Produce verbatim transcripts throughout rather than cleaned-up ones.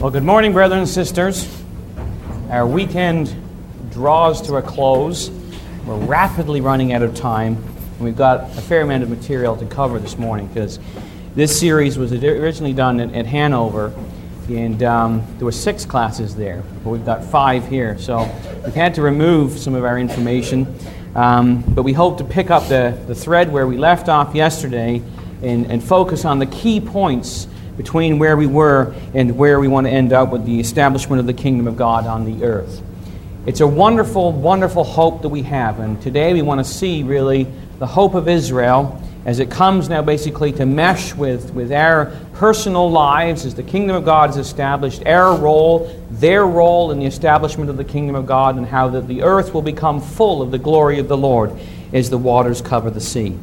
Well, good morning, brothers and sisters. Our weekend draws to a close. We're rapidly running out of time. And we've got a fair amount of material to cover this morning because this series was originally done at, at Hanover, and um, there were six classes there, but we've got five here. So we've had to remove some of our information, um, but we hope to pick up the, the thread where we left off yesterday and, and focus on the key points between where we were and where we want to end up with the establishment of the kingdom of God on the earth. It's a wonderful, wonderful hope that we have, and today we want to see really the hope of Israel as it comes now basically to mesh with, with our personal lives as the kingdom of God is established, our role, their role in the establishment of the kingdom of God, and how that the earth will become full of the glory of the Lord as the waters cover the sea.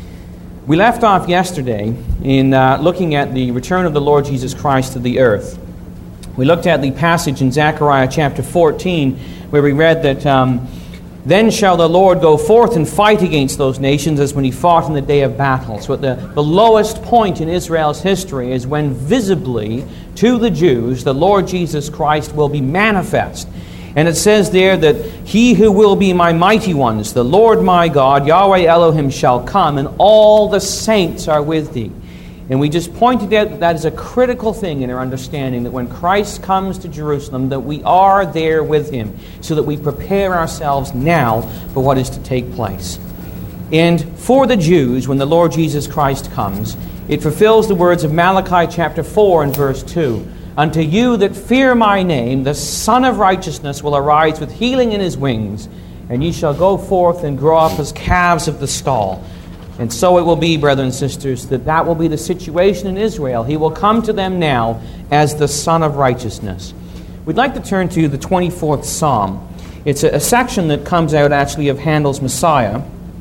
We left off yesterday in uh, looking at the return of the Lord Jesus Christ to the earth. We looked at the passage in Zechariah chapter fourteen where we read that um, then shall the Lord go forth and fight against those nations as when he fought in the day of battle. So at the, the lowest point in Israel's history is when visibly to the Jews the Lord Jesus Christ will be manifest. And it says there that he who will be my mighty ones, the Lord my God, Yahweh Elohim, shall come, and all the saints are with thee. And we just pointed out that that is a critical thing in our understanding, that when Christ comes to Jerusalem, that we are there with him, so that we prepare ourselves now for what is to take place. And for the Jews, when the Lord Jesus Christ comes, it fulfills the words of Malachi chapter four and verse two. Unto you that fear my name, the Son of Righteousness will arise with healing in his wings, and ye shall go forth and grow up as calves of the stall. And so it will be, brothers and sisters, that that will be the situation in Israel. He will come to them now as the Son of Righteousness. We'd like to turn to the twenty-fourth Psalm. It's a, a section that comes out actually of Handel's Messiah,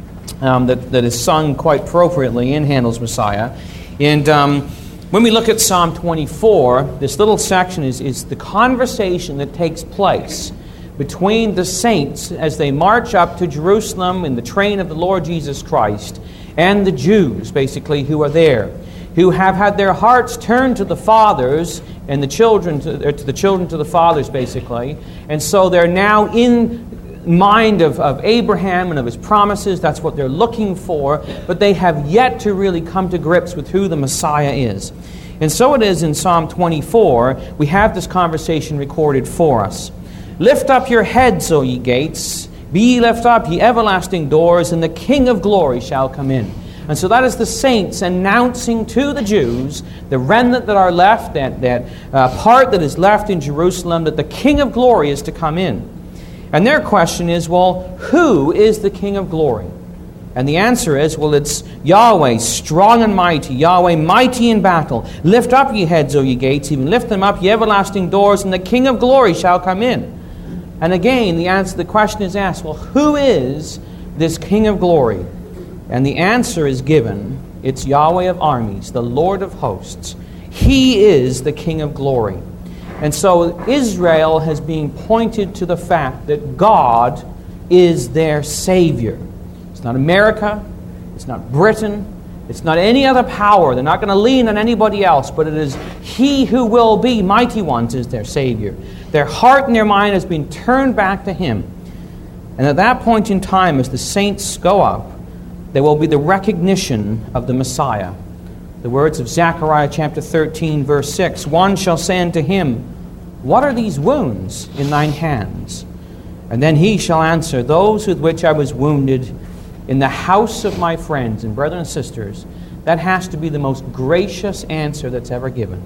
um, that, that is sung quite appropriately in Handel's Messiah. And um, when we look at Psalm twenty-four, this little section is, is the conversation that takes place between the saints as they march up to Jerusalem in the train of the Lord Jesus Christ, and the Jews, basically, who are there, who have had their hearts turned to the fathers and the children to, to the children to the fathers, basically. And so they're now in mind of, of Abraham and of his promises. That's what they're looking for, but they have yet to really come to grips with who the Messiah is. And so it is in Psalm twenty-four, we have this conversation recorded for us. Lift up your heads, O ye gates, be ye lift up, ye everlasting doors, and the King of glory shall come in. And so that is the saints announcing to the Jews, the remnant that are left, that, that uh, part that is left in Jerusalem, that the King of glory is to come in. And their question is, well, who is the King of glory? And the answer is, well, it's Yahweh, strong and mighty, Yahweh, mighty in battle. Lift up ye heads, O ye gates, even lift them up, ye everlasting doors, and the King of glory shall come in. And again, the answer, the question is asked, well, who is this King of glory? And the answer is given, it's Yahweh of armies, the Lord of hosts. He is the King of glory. And so Israel has been pointed to the fact that God is their Savior. It's not America, it's not Britain, it's not any other power. They're not going to lean on anybody else, but it is He who will be mighty ones is their Savior. Their heart and their mind has been turned back to Him. And at that point in time, as the saints go up, there will be the recognition of the Messiah. The words of Zechariah chapter thirteen, verse six, one shall say unto him, what are these wounds in thine hands? And then he shall answer, those with which I was wounded in the house of my friends. And brothers and sisters, that has to be the most gracious answer that's ever given.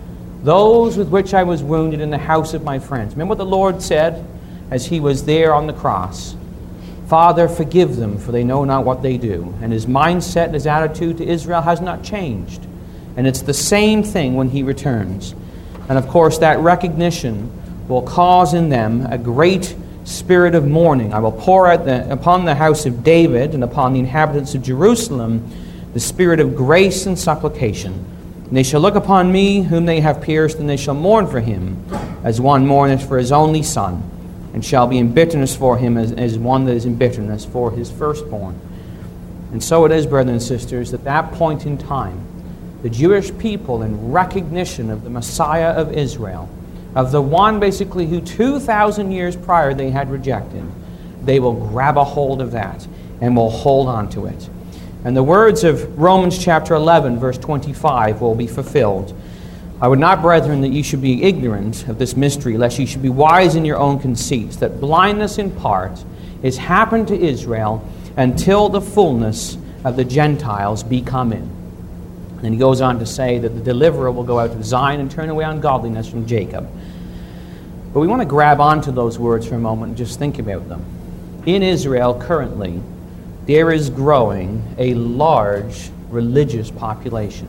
Those with which I was wounded in the house of my friends. Remember what the Lord said as he was there on the cross? Father, forgive them, for they know not what they do. And his mindset and his attitude to Israel has not changed. And it's the same thing when he returns. And of course, that recognition will cause in them a great spirit of mourning. I will pour out the, upon the house of David and upon the inhabitants of Jerusalem the spirit of grace and supplication. And they shall look upon me whom they have pierced, and they shall mourn for him as one mourneth for his only son, and shall be in bitterness for him as, as one that is in bitterness for his firstborn. And so it is, brothers and sisters, at that point in time, the Jewish people, in recognition of the Messiah of Israel, of the one basically who two thousand years prior they had rejected, they will grab a hold of that and will hold on to it. And the words of Romans chapter eleven, verse twenty-five will be fulfilled. I would not, brethren, that ye should be ignorant of this mystery, lest ye should be wise in your own conceits, that blindness in part is happened to Israel until the fullness of the Gentiles be come in. And he goes on to say that the deliverer will go out to Zion and turn away ungodliness from Jacob. But we want to grab onto those words for a moment and just think about them. In Israel currently, there is growing a large religious population.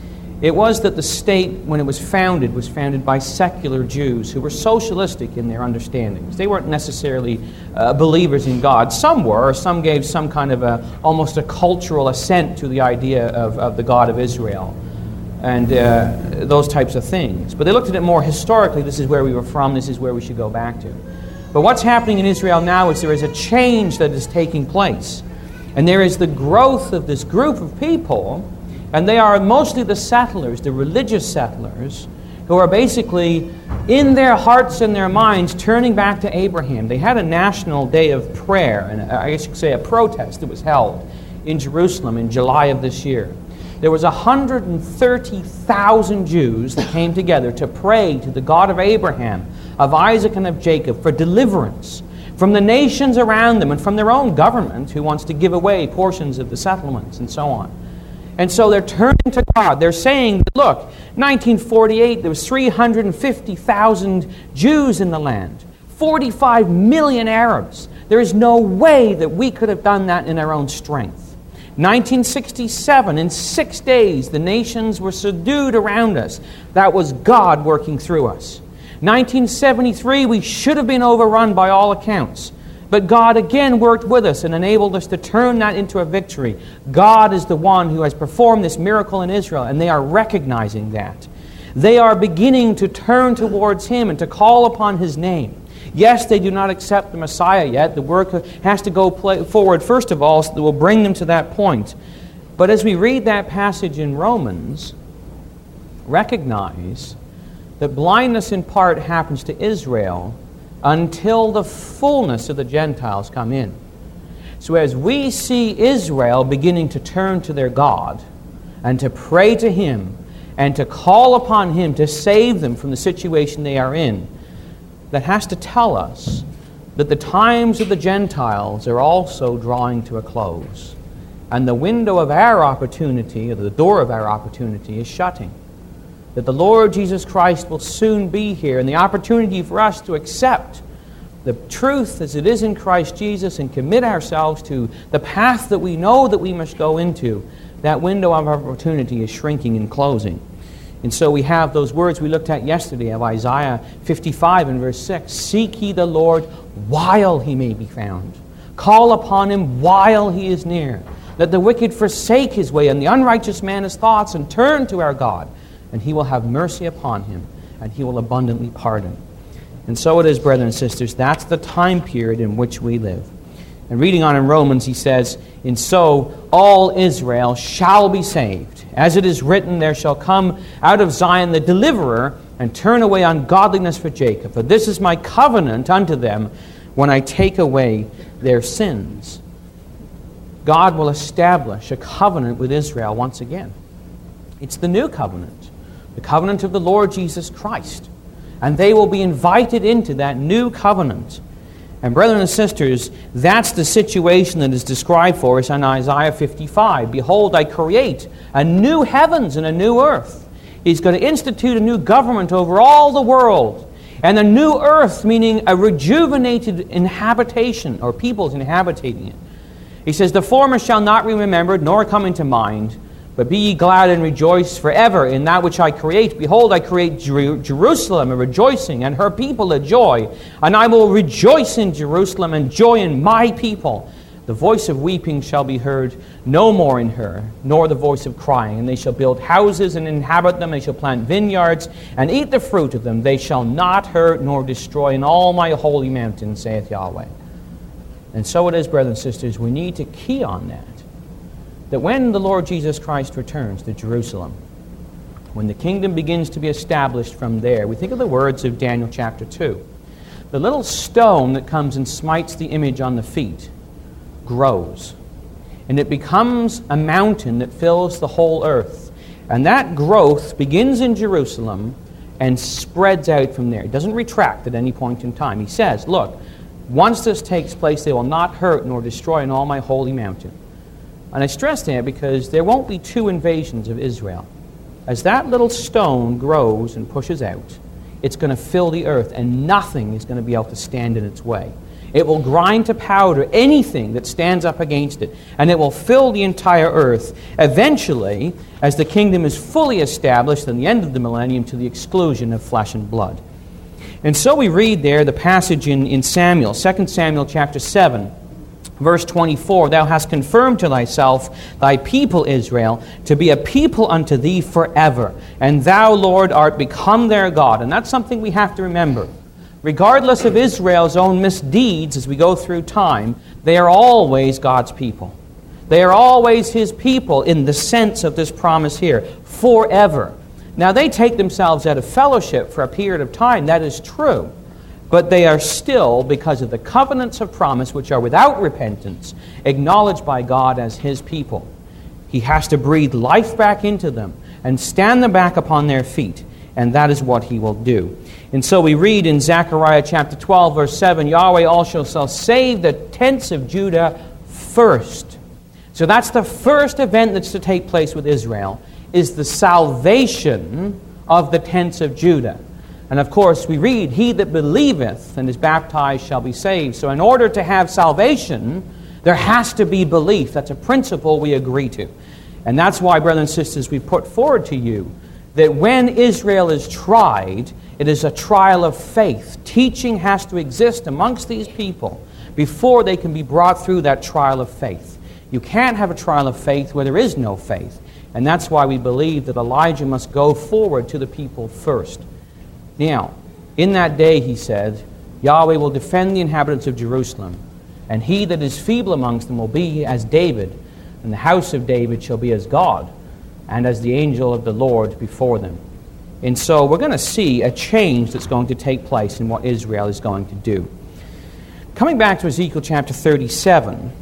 It was that the state, when it was founded, was founded by secular Jews who were socialistic in their understandings. They weren't necessarily uh, believers in God. Some were, or some gave some kind of a, almost a cultural assent to the idea of, of the God of Israel and uh, those types of things. But they looked at it more historically. This is where we were from. This is where we should go back to. But what's happening in Israel now is there is a change that is taking place. And there is the growth of this group of people. And they are mostly the settlers, the religious settlers, who are basically, in their hearts and their minds, turning back to Abraham. They had a national day of prayer, and I guess you could say a protest that was held in Jerusalem in July of this year. There was one hundred thirty thousand Jews that came together to pray to the God of Abraham, of Isaac, and of Jacob for deliverance from the nations around them and from their own government who wants to give away portions of the settlements and so on. And so they're turning to God. They're saying, look, nineteen forty-eight, there was three hundred fifty thousand Jews in the land, forty-five million Arabs. There is no way that we could have done that in our own strength. nineteen sixty-seven, in six days, the nations were subdued around us. That was God working through us. nineteen seventy-three, we should have been overrun by all accounts. But God again worked with us and enabled us to turn that into a victory. God is the one who has performed this miracle in Israel, and they are recognizing that. They are beginning to turn towards Him and to call upon His name. Yes, they do not accept the Messiah yet. The work has to go play forward first of all, so that will bring them to that point. But as we read that passage in Romans, recognize that blindness in part happens to Israel until the fullness of the Gentiles come in. So as we see Israel beginning to turn to their God and to pray to Him and to call upon Him to save them from the situation they are in, that has to tell us that the times of the Gentiles are also drawing to a close. And the window of our opportunity, or the door of our opportunity, is shutting. That the Lord Jesus Christ will soon be here, and the opportunity for us to accept the truth as it is in Christ Jesus and commit ourselves to the path that we know that we must go into, that window of opportunity is shrinking and closing. And so we have those words we looked at yesterday of Isaiah fifty-five and verse six. Seek ye the Lord while He may be found. Call upon Him while He is near. Let the wicked forsake his way and the unrighteous man his thoughts, and turn to our God, and He will have mercy upon him, and He will abundantly pardon. And so it is, brethren and sisters, that's the time period in which we live. And reading on in Romans, he says, and so all Israel shall be saved. As it is written, there shall come out of Zion the deliverer, and turn away ungodliness for Jacob. For this is my covenant unto them, when I take away their sins. God will establish a covenant with Israel once again. It's the new covenant, the covenant of the Lord Jesus Christ. And they will be invited into that new covenant. And brethren and sisters, that's the situation that is described for us in Isaiah fifty-five. Behold, I create a new heavens and a new earth. He's going to institute a new government over all the world. And a new earth, meaning a rejuvenated inhabitation, or peoples inhabiting it. He says, the former shall not be remembered, nor come into mind. But be ye glad and rejoice forever in that which I create. Behold, I create Jer- Jerusalem a rejoicing, and her people a joy. And I will rejoice in Jerusalem, and joy in my people. The voice of weeping shall be heard no more in her, nor the voice of crying. And they shall build houses and inhabit them. They shall plant vineyards and eat the fruit of them. They shall not hurt nor destroy in all my holy mountain, saith Yahweh. And so it is, brothers and sisters, we need to key on that. That when the Lord Jesus Christ returns to Jerusalem, when the kingdom begins to be established from there, we think of the words of Daniel chapter two. The little stone that comes and smites the image on the feet grows. And it becomes a mountain that fills the whole earth. And that growth begins in Jerusalem and spreads out from there. It doesn't retract at any point in time. He says, look, once this takes place, they will not hurt nor destroy in all my holy mountain. And I stress that because there won't be two invasions of Israel. As that little stone grows and pushes out, it's going to fill the earth, and nothing is going to be able to stand in its way. It will grind to powder anything that stands up against it, and it will fill the entire earth, eventually, as the kingdom is fully established in the end of the millennium, to the exclusion of flesh and blood. And so we read there the passage in, in Samuel, Second Samuel chapter seven, verse twenty-four, Thou hast confirmed to thyself thy people Israel to be a people unto thee forever, and thou, Lord, art become their God. And that's something we have to remember. Regardless of Israel's own misdeeds as we go through time, they are always God's people. They are always His people in the sense of this promise here, forever. Now they take themselves out of fellowship for a period of time, that is true. But they are still, because of the covenants of promise, which are without repentance, acknowledged by God as His people. He has to breathe life back into them and stand them back upon their feet. And that is what He will do. And so we read in Zechariah chapter twelve, verse seven, Yahweh also shall save the tents of Judah first. So that's the first event that's to take place with Israel, is the salvation of the tents of Judah. And of course we read, He that believeth and is baptized shall be saved. So in order to have salvation, there has to be belief. That's a principle we agree to. And that's why, brothers and sisters, we put forward to you that when Israel is tried, it is a trial of faith. Teaching has to exist amongst these people before they can be brought through that trial of faith. You can't have a trial of faith where there is no faith. And that's why we believe that Elijah must go forward to the people first. Now, in that day, he said, Yahweh will defend the inhabitants of Jerusalem, and he that is feeble amongst them will be as David, and the house of David shall be as God, and as the angel of the Lord before them. And so we're going to see a change that's going to take place in what Israel is going to do. Coming back to Ezekiel chapter thirty-seven,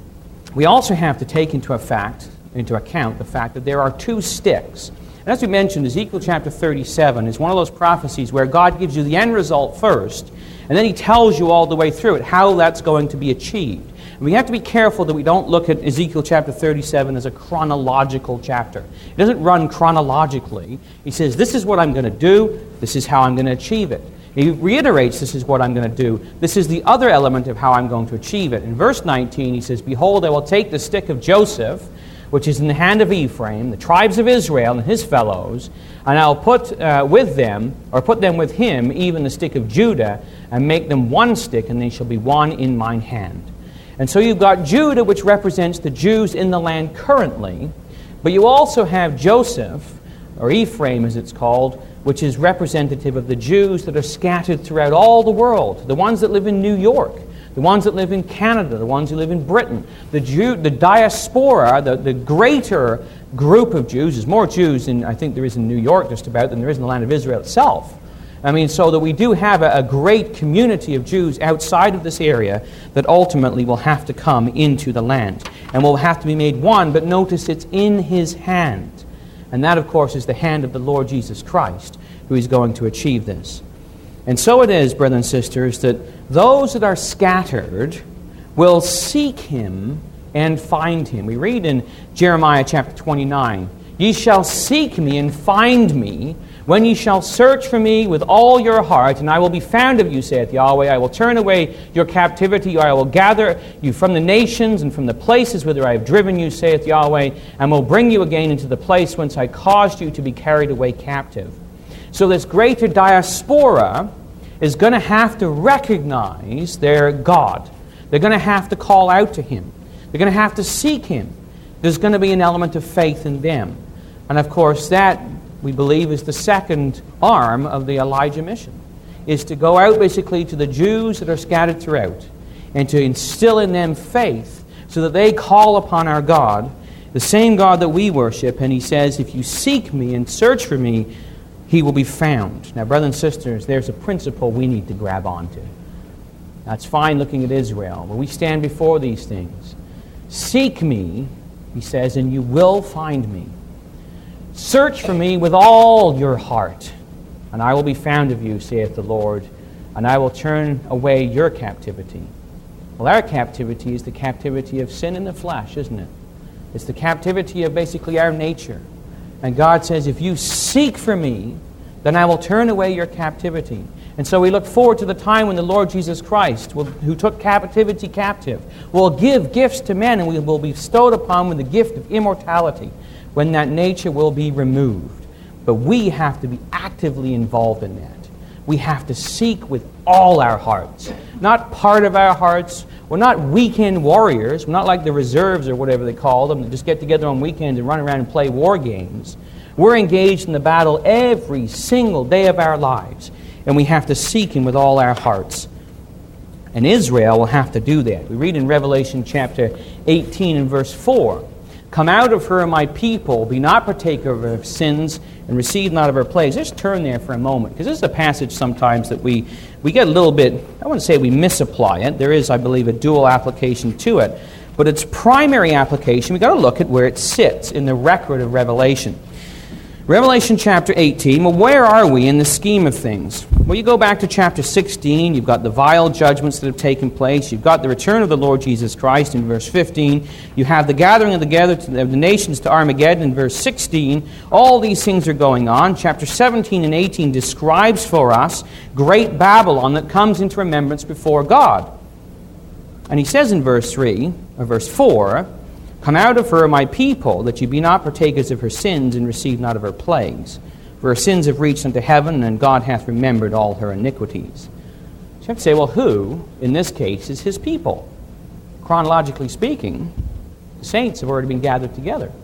we also have to take into, a fact, into account the fact that there are two sticks. And as we mentioned, Ezekiel chapter thirty-seven is one of those prophecies where God gives you the end result first, and then He tells you all the way through it how that's going to be achieved. And we have to be careful that we don't look at Ezekiel chapter thirty-seven as a chronological chapter. It doesn't run chronologically. He says, this is what I'm going to do, this is how I'm going to achieve it. He reiterates, this is what I'm going to do. This is the other element of how I'm going to achieve it. In verse nineteen, he says, Behold, I will take the stick of Joseph, which is in the hand of Ephraim, the tribes of Israel and his fellows, and I'll put uh, with them, or put them with him, even the stick of Judah, and make them one stick, and they shall be one in mine hand. And so you've got Judah, which represents the Jews in the land currently, but you also have Joseph, or Ephraim as it's called, which is representative of the Jews that are scattered throughout all the world, the ones that live in New York, the ones that live in Canada, the ones who live in Britain, the Jew, the diaspora, the, the greater group of Jews. There's more Jews in, I think there is in New York just about than there is in the land of Israel itself. I mean, so that we do have a, a great community of Jews outside of this area that ultimately will have to come into the land. And will have to be made one, but notice it's in His hand. And that, of course, is the hand of the Lord Jesus Christ, who is going to achieve this. And so it is, brothers and sisters, that those that are scattered will seek Him and find Him. We read in Jeremiah chapter twenty-nine, Ye shall seek me and find me, when ye shall search for me with all your heart, and I will be found of you, saith Yahweh. I will turn away your captivity, or I will gather you from the nations and from the places whither I have driven you, saith Yahweh, and will bring you again into the place whence I caused you to be carried away captive. So this greater diaspora is going to have to recognize their God. They're going to have to call out to Him. They're going to have to seek Him. There's going to be an element of faith in them. And of course that, we believe, is the second arm of the Elijah mission, is to go out basically to the Jews that are scattered throughout and to instill in them faith so that they call upon our God the same God that we worship, and he says, if you seek me and search for me, he will be found. Now, brothers and sisters, there's a principle we need to grab onto. That's fine looking at Israel, but we stand before these things. Seek me, he says, and you will find me. Search for me with all your heart, and I will be found of you, saith the Lord, and I will turn away your captivity. Well, our captivity is the captivity of sin in the flesh, isn't it? It's the captivity of basically our nature. And God says, if you seek for me, then I will turn away your captivity. And so we look forward to the time when the Lord Jesus Christ, will, who took captivity captive, will give gifts to men, and we will be bestowed upon with the gift of immortality, when that nature will be removed. But we have to be actively involved in that. We have to seek with all our hearts, not part of our hearts. We're not weekend warriors. We're not like the reserves or whatever they call them that just get together on weekends and run around and play war games. We're engaged in the battle every single day of our lives, and we have to seek Him with all our hearts. And Israel will have to do that. We read in Revelation chapter eighteen and verse four, come out of her, my people, be not partaker of her sins, and receive not of her plagues. Just turn there for a moment, because this is a passage sometimes that we, we get a little bit, I wouldn't say we misapply it. There is, I believe, a dual application to it. But its primary application, we've got to look at where it sits in the record of Revelation. Revelation chapter eighteen, well, where are we in the scheme of things? Well, you go back to chapter sixteen, you've got the vile judgments that have taken place, you've got the return of the Lord Jesus Christ in verse fifteen, you have the gathering of the, gather of the nations to Armageddon in verse sixteen. All these things are going on. Chapter seventeen and eighteen describes for us great Babylon that comes into remembrance before God. And he says in verse three, or verse four, come out of her, my people, that ye be not partakers of her sins, and receive not of her plagues. For her sins have reached unto heaven, and God hath remembered all her iniquities. So you have to say, well, who, in this case, is his people? Chronologically speaking, the saints have already been gathered together.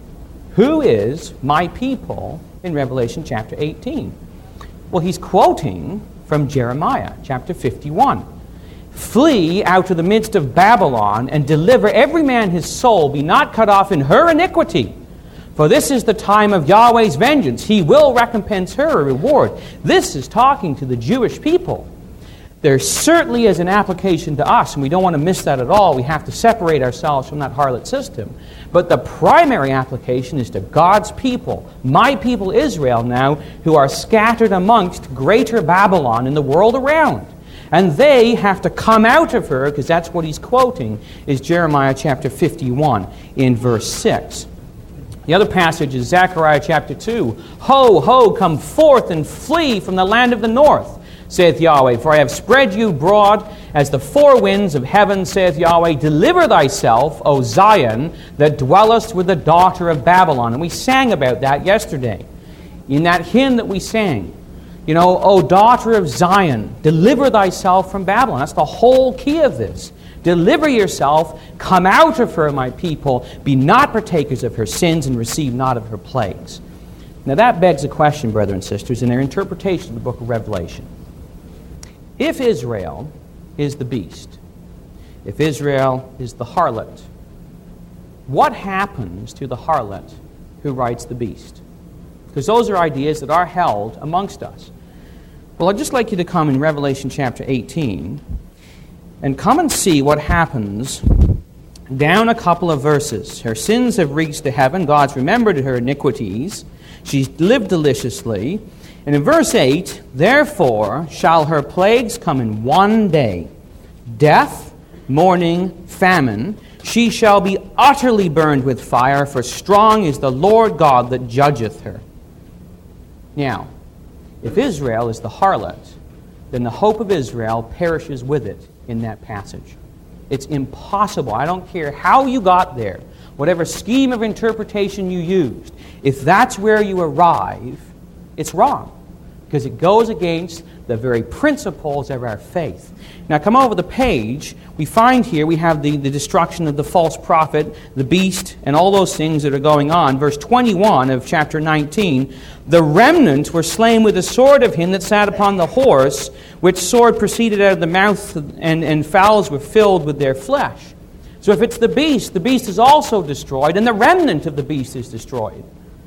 Who is my people in Revelation chapter eighteen? Well, he's quoting from Jeremiah chapter fifty-one. Flee out of the midst of Babylon, and deliver every man his soul, be not cut off in her iniquity. For this is the time of Yahweh's vengeance. He will recompense her a reward. This is talking to the Jewish people. There certainly is an application to us, and we don't want to miss that at all. We have to separate ourselves from that harlot system. But the primary application is to God's people, my people Israel now, who are scattered amongst greater Babylon in the world around. And they have to come out of her, because that's what he's quoting, is Jeremiah chapter fifty-one in verse six. The other passage is Zechariah chapter two. Ho, ho, come forth and flee from the land of the north, saith Yahweh. For I have spread you broad as the four winds of heaven, saith Yahweh. Deliver thyself, O Zion, that dwellest with the daughter of Babylon. And we sang about that yesterday in that hymn that we sang. You know, O daughter of Zion, deliver thyself from Babylon. That's the whole key of this. Deliver yourself, come out of her, my people, be not partakers of her sins, and receive not of her plagues. Now that begs a question, brothers and sisters, in their interpretation of the book of Revelation. If Israel is the beast, if Israel is the harlot, what happens to the harlot who rides the beast? Because those are ideas that are held amongst us. Well, I'd just like you to come in Revelation chapter eighteen and come and see what happens down a couple of verses. Her sins have reached to heaven. God's remembered her iniquities. She's lived deliciously. And in verse eight, therefore shall her plagues come in one day, death, mourning, famine. She shall be utterly burned with fire, for strong is the Lord God that judgeth her. Now, if Israel is the harlot, then the hope of Israel perishes with it in that passage. It's impossible. I don't care how you got there, whatever scheme of interpretation you used. If that's where you arrive, it's wrong, because it goes against the very principles of our faith. Now come over the page, we find here we have the, the destruction of the false prophet, the beast, and all those things that are going on. Verse twenty-one of chapter nineteen, the remnant were slain with the sword of him that sat upon the horse, which sword proceeded out of the mouth, and, and fowls were filled with their flesh. So So if it's the beast, the beast is also destroyed, and the remnant of the beast is destroyed.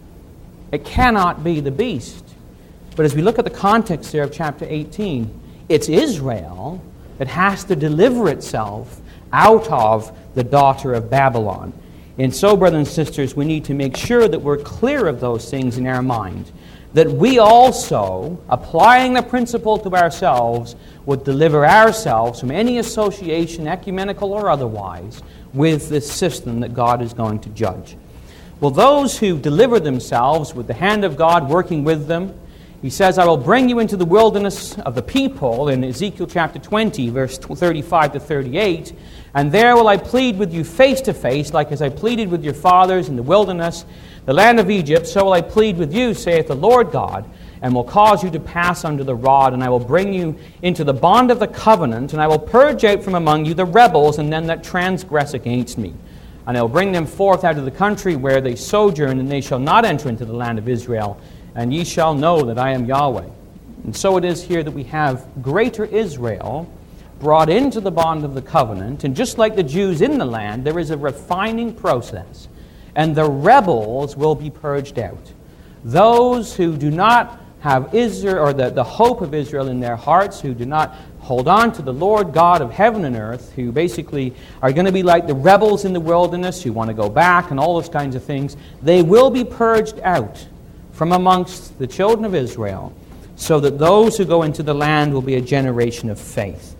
It cannot be the beast. But as we look at the context there of chapter eighteen, it's Israel that has to deliver itself out of the daughter of Babylon. And so, brothers and sisters, we need to make sure that we're clear of those things in our mind, that we also, applying the principle to ourselves, would deliver ourselves from any association, ecumenical or otherwise, with this system that God is going to judge. Well, those who deliver themselves with the hand of God working with them, he says, I will bring you into the wilderness of the people, in Ezekiel chapter twenty, verse thirty-five to thirty-eight, and there will I plead with you face to face, like as I pleaded with your fathers in the wilderness, the land of Egypt, so will I plead with you, saith the Lord God, and will cause you to pass under the rod, and I will bring you into the bond of the covenant, and I will purge out from among you the rebels, and them that transgress against me. And I will bring them forth out of the country where they sojourn, and they shall not enter into the land of Israel, and ye shall know that I am Yahweh. And so it is here that we have greater Israel brought into the bond of the covenant, and just like the Jews in the land, there is a refining process, and the rebels will be purged out. Those who do not have Israel, or the, the hope of Israel in their hearts, who do not hold on to the Lord God of heaven and earth, who basically are going to be like the rebels in the wilderness, who want to go back and all those kinds of things, they will be purged out from amongst the children of Israel, so that those who go into the land will be a generation of faith.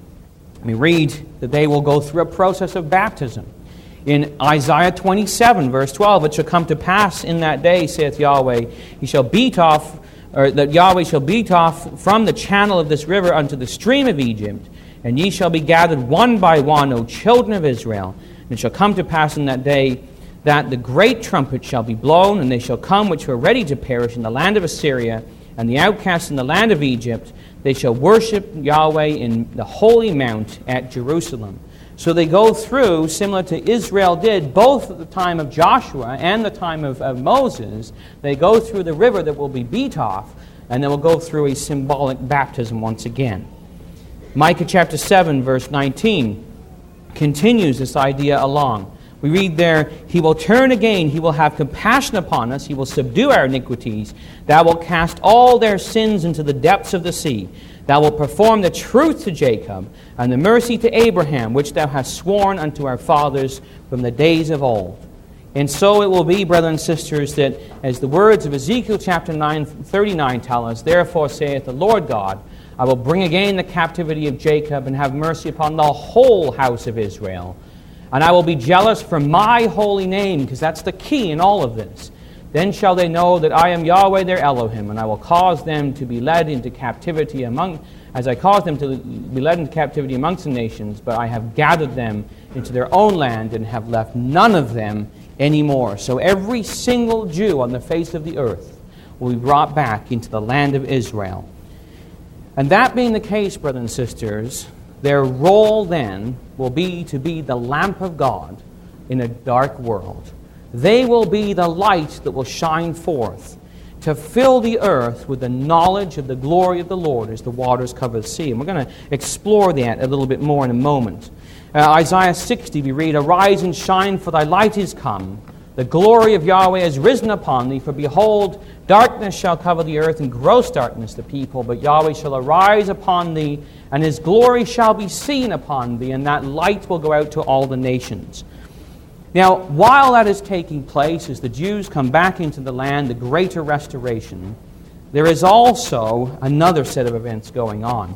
We read that they will go through a process of baptism. In Isaiah twenty-seven, verse twelve, it shall come to pass in that day, saith Yahweh, he shall beat off, or that Yahweh shall beat off from the channel of this river unto the stream of Egypt, and ye shall be gathered one by one, O children of Israel. And it shall come to pass in that day that the great trumpet shall be blown, and they shall come which were ready to perish in the land of Assyria, and the outcasts in the land of Egypt. They shall worship Yahweh in the holy mount at Jerusalem. So they go through, similar to Israel did, both at the time of Joshua and the time of, of Moses, they go through the river that will be beat off, and then will go through a symbolic baptism once again. Micah chapter seven, verse nineteen, continues this idea along. We read there, he will turn again, he will have compassion upon us, he will subdue our iniquities. Thou wilt cast all their sins into the depths of the sea. Thou wilt perform the truth to Jacob, and the mercy to Abraham, which thou hast sworn unto our fathers from the days of old. And so it will be, brothers and sisters, that as the words of Ezekiel chapter nine, thirty-nine tell us, therefore saith the Lord God, I will bring again the captivity of Jacob, and have mercy upon the whole house of Israel. And I will be jealous for my holy name, because that's the key in all of this. Then shall they know that I am Yahweh their Elohim, and I will cause them to be led into captivity among, as I caused them to be led into captivity amongst the nations, but I have gathered them into their own land and have left none of them anymore. So every single Jew on the face of the earth will be brought back into the land of Israel. And that being the case, brothers and sisters, their role then will be to be the lamp of God in a dark world. They will be the light that will shine forth to fill the earth with the knowledge of the glory of the Lord as the waters cover the sea. And we're going to explore that a little bit more in a moment. Uh, Isaiah sixty, we read, Arise and shine, for thy light is come. The glory of Yahweh is risen upon thee. For behold, darkness shall cover the earth, and gross darkness the people. But Yahweh shall arise upon thee, and his glory shall be seen upon thee, and that light will go out to all the nations. Now, while that is taking place, as the Jews come back into the land, the greater restoration, there is also another set of events going on.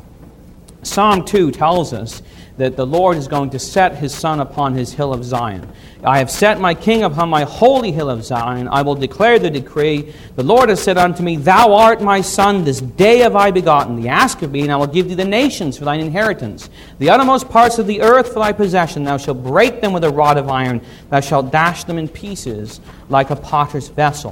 Psalm two tells us that the Lord is going to set his Son upon his hill of Zion. I have set my King upon my holy hill of Zion. I will declare the decree. The Lord has said unto me, Thou art my Son, this day have I begotten thee. Ask of me, and I will give thee the nations for thine inheritance, the uttermost parts of the earth for thy possession. Thou shalt break them with a rod of iron. Thou shalt dash them in pieces like a potter's vessel.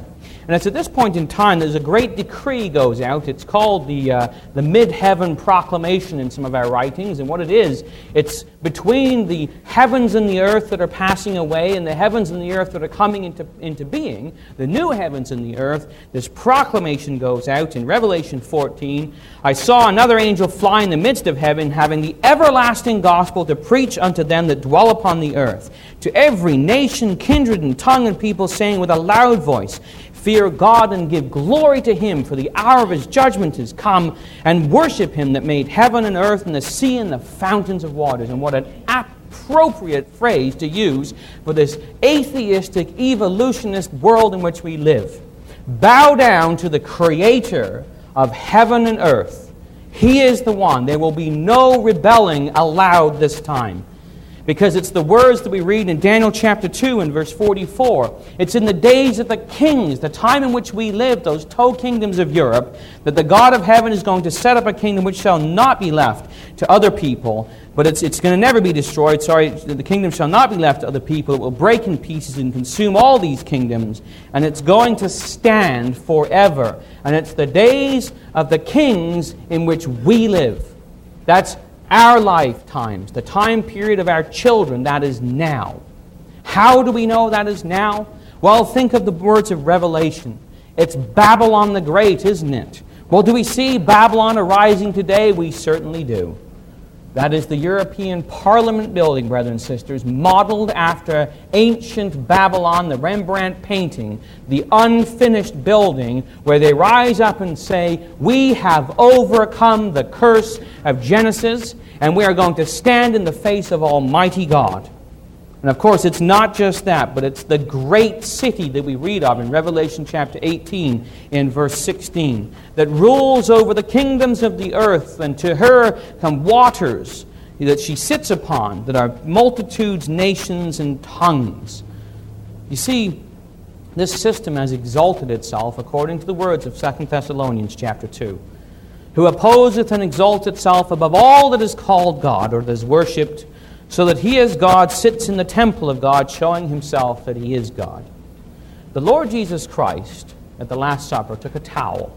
And it's at this point in time there's a great decree goes out. It's called the, uh, the Mid-Heaven Proclamation in some of our writings. And what it is, it's between the heavens and the earth that are passing away and the heavens and the earth that are coming into, into being, the new heavens and the earth, this proclamation goes out in Revelation fourteen. I saw another angel fly in the midst of heaven, having the everlasting gospel to preach unto them that dwell upon the earth, to every nation, kindred, and tongue, and people, saying with a loud voice, Fear God and give glory to Him, for the hour of His judgment is come, and worship Him that made heaven and earth and the sea and the fountains of waters. And what an appropriate phrase to use for this atheistic, evolutionist world in which we live. Bow down to the Creator of heaven and earth. He is the one. There will be no rebelling allowed this time. Because it's the words that we read in Daniel chapter two and verse forty-four. It's in the days of the kings, the time in which we live, those toe kingdoms of Europe, that the God of heaven is going to set up a kingdom which shall not be left to other people, but it's, it's going to never be destroyed. Sorry, the kingdom shall not be left to other people. It will break in pieces and consume all these kingdoms, and it's going to stand forever. And it's the days of the kings in which we live. That's our lifetimes, the time period of our children, that is now. How do we know that is now? Well, think of the words of Revelation. It's Babylon the Great, isn't it? Well, do we see Babylon arising today? We certainly do. That is the European Parliament building, brothers and sisters, modeled after ancient Babylon, the Rembrandt painting, the unfinished building, where they rise up and say, we have overcome the curse of Genesis, and we are going to stand in the face of Almighty God. And of course, it's not just that, but it's the great city that we read of in Revelation chapter eighteen in verse sixteen, that rules over the kingdoms of the earth, and to her come waters that she sits upon, that are multitudes, nations, and tongues. You see, this system has exalted itself according to the words of Second Thessalonians chapter two, who opposeth and exalts itself above all that is called God or that is worshipped, so that He as God sits in the temple of God, showing Himself that He is God. The Lord Jesus Christ, at the Last Supper, took a towel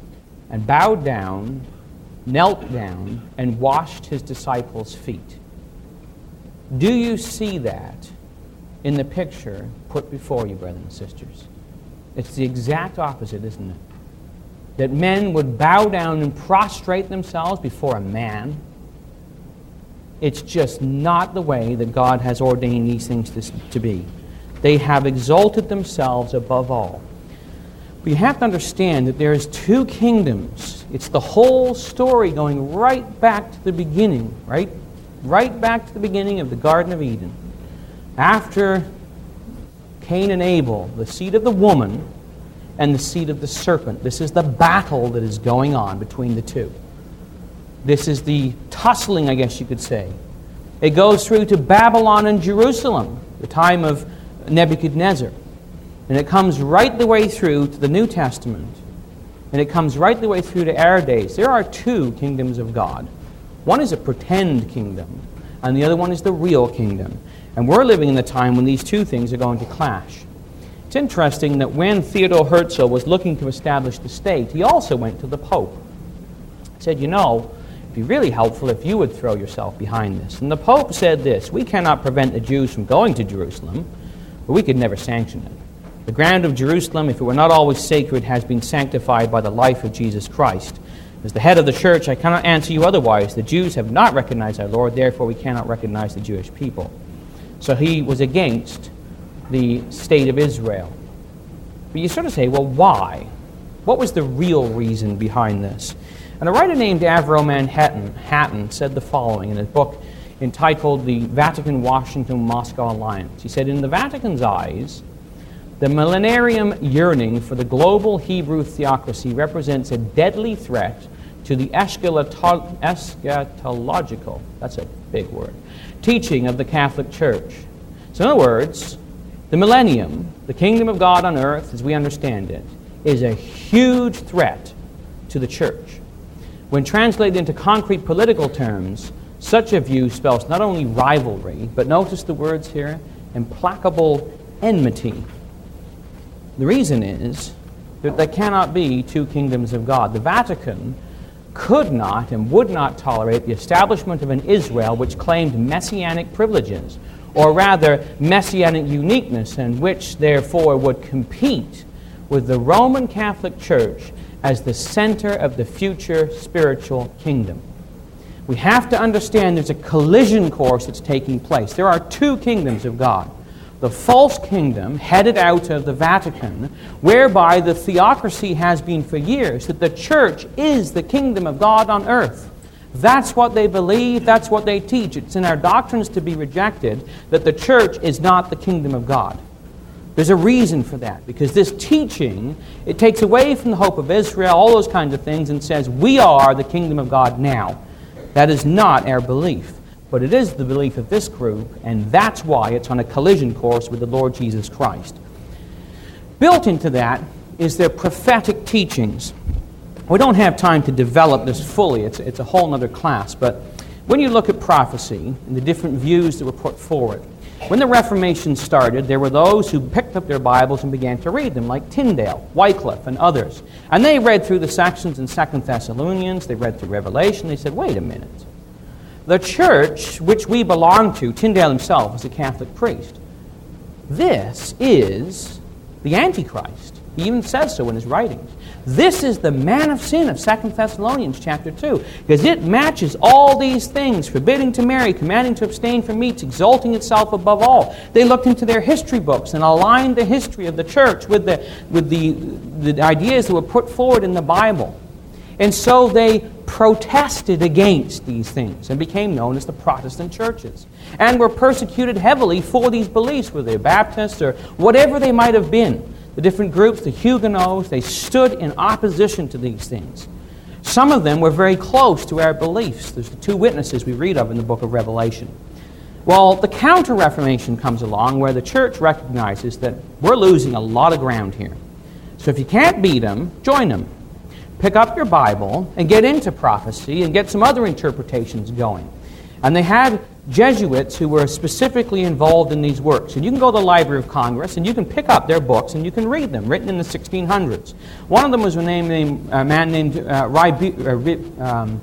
and bowed down, knelt down, and washed His disciples' feet. Do you see that in the picture put before you, brothers and sisters? It's the exact opposite, isn't it? That men would bow down and prostrate themselves before a man. It's just not the way that God has ordained these things to, to be. They have exalted themselves above all. But you have to understand that there is two kingdoms. It's the whole story going right back to the beginning, right? Right back to the beginning of the Garden of Eden. After Cain and Abel, the seed of the woman and the seed of the serpent. This is the battle that is going on between the two. This is the tussling, I guess you could say. It goes through to Babylon and Jerusalem, the time of Nebuchadnezzar. And it comes right the way through to the New Testament. And it comes right the way through to our days. There are two kingdoms of God. One is a pretend kingdom, and the other one is the real kingdom. And we're living in the time when these two things are going to clash. It's interesting that when Theodore Herzl was looking to establish the state, he also went to the Pope. He said, you know, it'd be really helpful if you would throw yourself behind this. And the Pope said this: we cannot prevent the Jews from going to Jerusalem, but we could never sanction it. The ground of Jerusalem, if it were not always sacred, has been sanctified by the life of Jesus Christ. As the head of the church, I cannot answer you otherwise. The Jews have not recognized our Lord, therefore we cannot recognize the Jewish people. So he was against the state of Israel. But you sort of say, well, why? What was the real reason behind this? And a writer named Avro Manhattan Hatton said the following in a book entitled The Vatican-Washington-Moscow Alliance. He said, in the Vatican's eyes, the millenarium yearning for the global Hebrew theocracy represents a deadly threat to the eschato- eschatological, that's a big word, teaching of the Catholic Church. So in other words, the millennium, the kingdom of God on earth, as we understand it, is a huge threat to the church. When translated into concrete political terms, such a view spells not only rivalry, but notice the words here, implacable enmity. The reason is There, there cannot be two kingdoms of God. The Vatican could not and would not tolerate the establishment of an Israel which claimed messianic privileges, or rather messianic uniqueness, and which therefore would compete with the Roman Catholic Church as the center of the future spiritual kingdom. We have to understand there's a collision course that's taking place. There are two kingdoms of God. The false kingdom, headed out of the Vatican, whereby the theocracy has been for years, that the church is the kingdom of God on earth. That's what they believe, that's what they teach. It's in our doctrines to be rejected that the church is not the kingdom of God. There's a reason for that, because this teaching, it takes away from the hope of Israel, all those kinds of things, and says, we are the kingdom of God now. That is not our belief. But it is the belief of this group, and that's why it's on a collision course with the Lord Jesus Christ. Built into that is their prophetic teachings. We don't have time to develop this fully. It's, it's a whole other class. But when you look at prophecy and the different views that were put forward, when the Reformation started, there were those who picked up their Bibles and began to read them, like Tyndale, Wycliffe, and others. And they read through the sections in Second Thessalonians, they read through Revelation, they said, wait a minute. The church which we belong to, Tyndale himself was a Catholic priest, this is the Antichrist. He even says so in his writings. This is the man of sin of Second Thessalonians chapter two, because it matches all these things, forbidding to marry, commanding to abstain from meats, exalting itself above all. They looked into their history books and aligned the history of the church with the, with the, the ideas that were put forward in the Bible. And so they protested against these things and became known as the Protestant churches, and were persecuted heavily for these beliefs, whether they're Baptists or whatever they might have been. The different groups, the Huguenots, they stood in opposition to these things. Some of them were very close to our beliefs. There's the two witnesses we read of in the book of Revelation. Well, the Counter-Reformation comes along where the church recognizes that we're losing a lot of ground here. So if you can't beat them, join them. Pick up your Bible and get into prophecy and get some other interpretations going. And they had Jesuits who were specifically involved in these works. And you can go to the Library of Congress and you can pick up their books and you can read them, written in the sixteen hundreds. One of them was a, name named, a man named uh, Ribe, uh, um,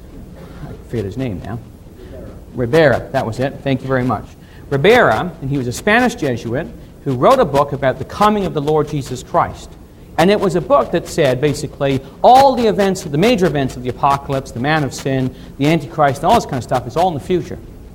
I forget his name now. Ribera, that was it. Thank you very much. Ribera, and he was a Spanish Jesuit who wrote a book about the coming of the Lord Jesus Christ. And it was a book that said, basically, all the events, the major events of the apocalypse, the man of sin, the Antichrist, and all this kind of stuff is all in the future.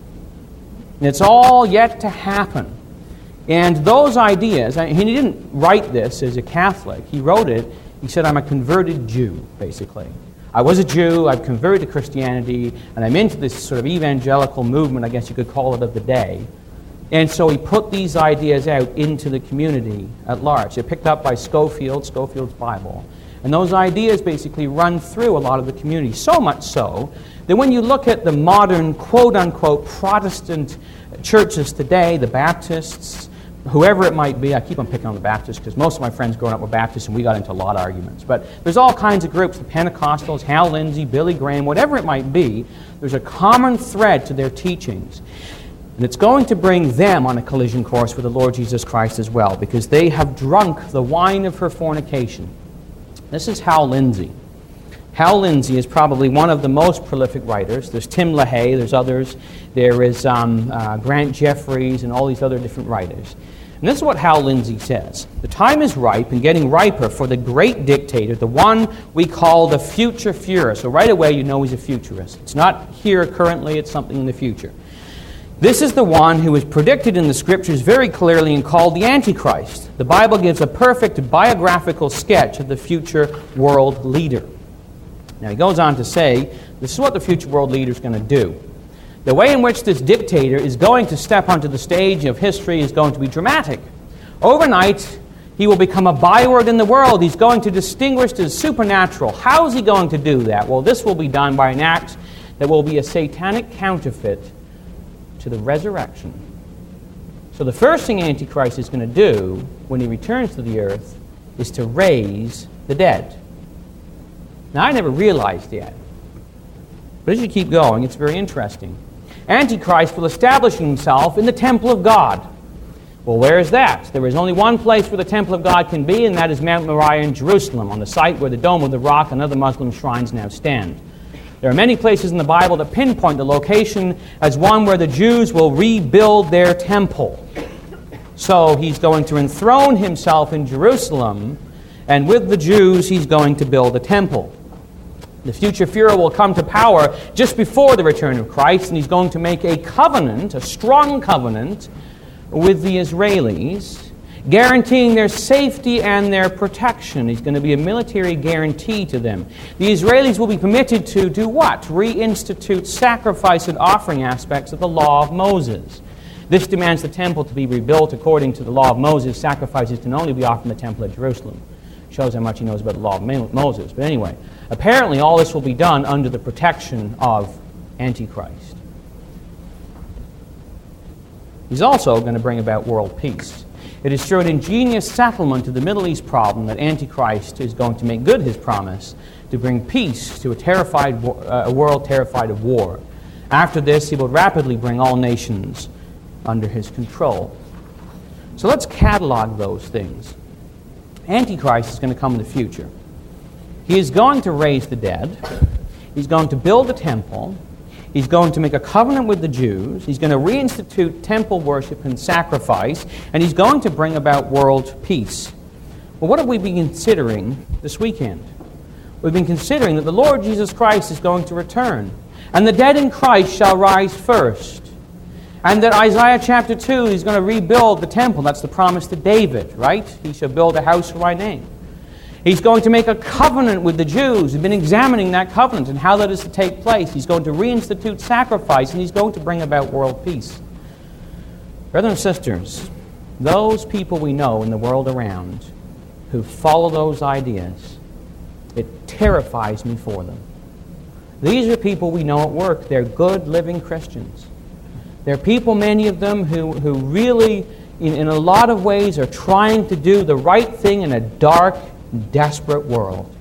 And it's all yet to happen. And those ideas, and he didn't write this as a Catholic. He wrote it, he said, I'm a converted Jew, basically. I was a Jew, I've converted to Christianity, and I'm into this sort of evangelical movement, I guess you could call it, of the day. And so he put these ideas out into the community at large. They're picked up by Scofield, Scofield's Bible. And those ideas basically run through a lot of the community, so much so that when you look at the modern, quote-unquote, Protestant churches today, the Baptists, whoever it might be, I keep on picking on the Baptists because most of my friends growing up were Baptists and we got into a lot of arguments. But there's all kinds of groups, the Pentecostals, Hal Lindsey, Billy Graham, whatever it might be, there's a common thread to their teachings. And it's going to bring them on a collision course with the Lord Jesus Christ as well, because they have drunk the wine of her fornication. This is Hal Lindsey. Hal Lindsey is probably one of the most prolific writers. There's Tim LaHaye, there's others. There is um, uh, Grant Jeffries and all these other different writers. And this is what Hal Lindsey says. The time is ripe and getting riper for the great dictator, the one we call the future Führer. So right away you know he's a futurist. It's not here currently, it's something in the future. This is the one who is predicted in the Scriptures very clearly and called the Antichrist. The Bible gives a perfect biographical sketch of the future world leader. Now he goes on to say, this is what the future world leader is going to do. The way in which this dictator is going to step onto the stage of history is going to be dramatic. Overnight, he will become a byword in the world. He's going to distinguish as supernatural. How is he going to do that? Well, this will be done by an act that will be a satanic counterfeit to the resurrection. So the first thing Antichrist is going to do when he returns to the earth is to raise the dead. Now, I never realized yet, but as you keep going, it's very interesting. Antichrist will establish himself in the temple of God. Well, where is that? There is only one place where the temple of God can be, and that is Mount Moriah in Jerusalem, on the site where the Dome of the Rock and other Muslim shrines now stand. There are many places in the Bible that pinpoint the location as one where the Jews will rebuild their temple. So he's going to enthrone himself in Jerusalem, and with the Jews, he's going to build a temple. The future Führer will come to power just before the return of Christ, and he's going to make a covenant, a strong covenant, with the Israelis, guaranteeing their safety and their protection. He's going to be a military guarantee to them. The Israelis will be permitted to do what? Reinstitute sacrifice and offering aspects of the law of Moses. This demands the temple to be rebuilt according to the law of Moses. Sacrifices can only be offered in the temple at Jerusalem. Shows how much he knows about the law of Moses. But anyway, apparently all this will be done under the protection of Antichrist. He's also going to bring about world peace. It is through an ingenious settlement of the Middle East problem that Antichrist is going to make good his promise to bring peace to a terrified uh, a world terrified of war. After this, he will rapidly bring all nations under his control. So let's catalog those things. Antichrist is going to come in the future. He is going to raise the dead. He's going to build a temple. He's going to make a covenant with the Jews. He's going to reinstitute temple worship and sacrifice. And he's going to bring about world peace. Well, what have we been considering this weekend? We've been considering that the Lord Jesus Christ is going to return. And the dead in Christ shall rise first. And that Isaiah chapter two, he's going to rebuild the temple. That's the promise to David, right? He shall build a house for my name. He's going to make a covenant with the Jews. We've been examining that covenant and how that is to take place. He's going to reinstitute sacrifice, and he's going to bring about world peace. Brothers and sisters, those people we know in the world around who follow those ideas, it terrifies me for them. These are people we know at work. They're good, living Christians. They're people, many of them, who, who really, in, in a lot of ways, are trying to do the right thing in a dark, desperate world.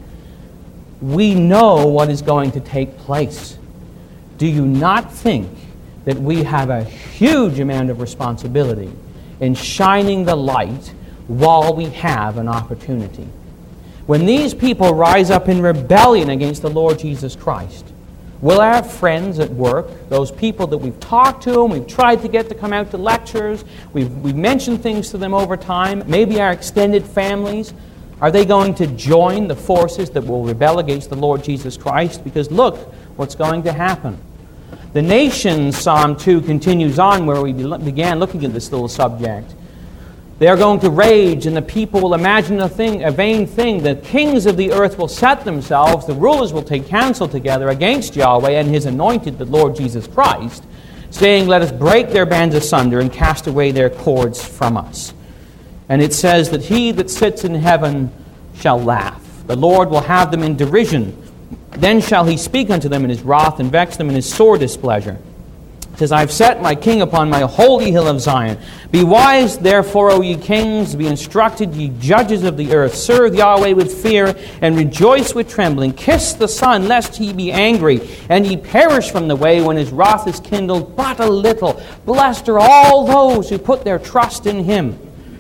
We know what is going to take place. Do you not think that we have a huge amount of responsibility in shining the light while we have an opportunity? When these people rise up in rebellion against the Lord Jesus Christ, will our friends at work, those people that we've talked to and we've tried to get to come out to lectures, we've, we've mentioned things to them over time, maybe our extended families, are they going to join the forces that will rebel against the Lord Jesus Christ? Because look what's going to happen. The nations, Psalm two continues on where we began looking at this little subject. They are going to rage, and the people will imagine a thing, a vain thing. The kings of the earth will set themselves, the rulers will take counsel together against Yahweh and his anointed, the Lord Jesus Christ, saying, let us break their bands asunder and cast away their cords from us. And it says that he that sits in heaven shall laugh. The Lord will have them in derision. Then shall he speak unto them in his wrath and vex them in his sore displeasure. It says, I have set my king upon my holy hill of Zion. Be wise, therefore, O ye kings, be instructed, ye judges of the earth. Serve Yahweh with fear, and rejoice with trembling. Kiss the Son, lest he be angry, and ye perish from the way when his wrath is kindled but a little. Blessed are all those who put their trust in him.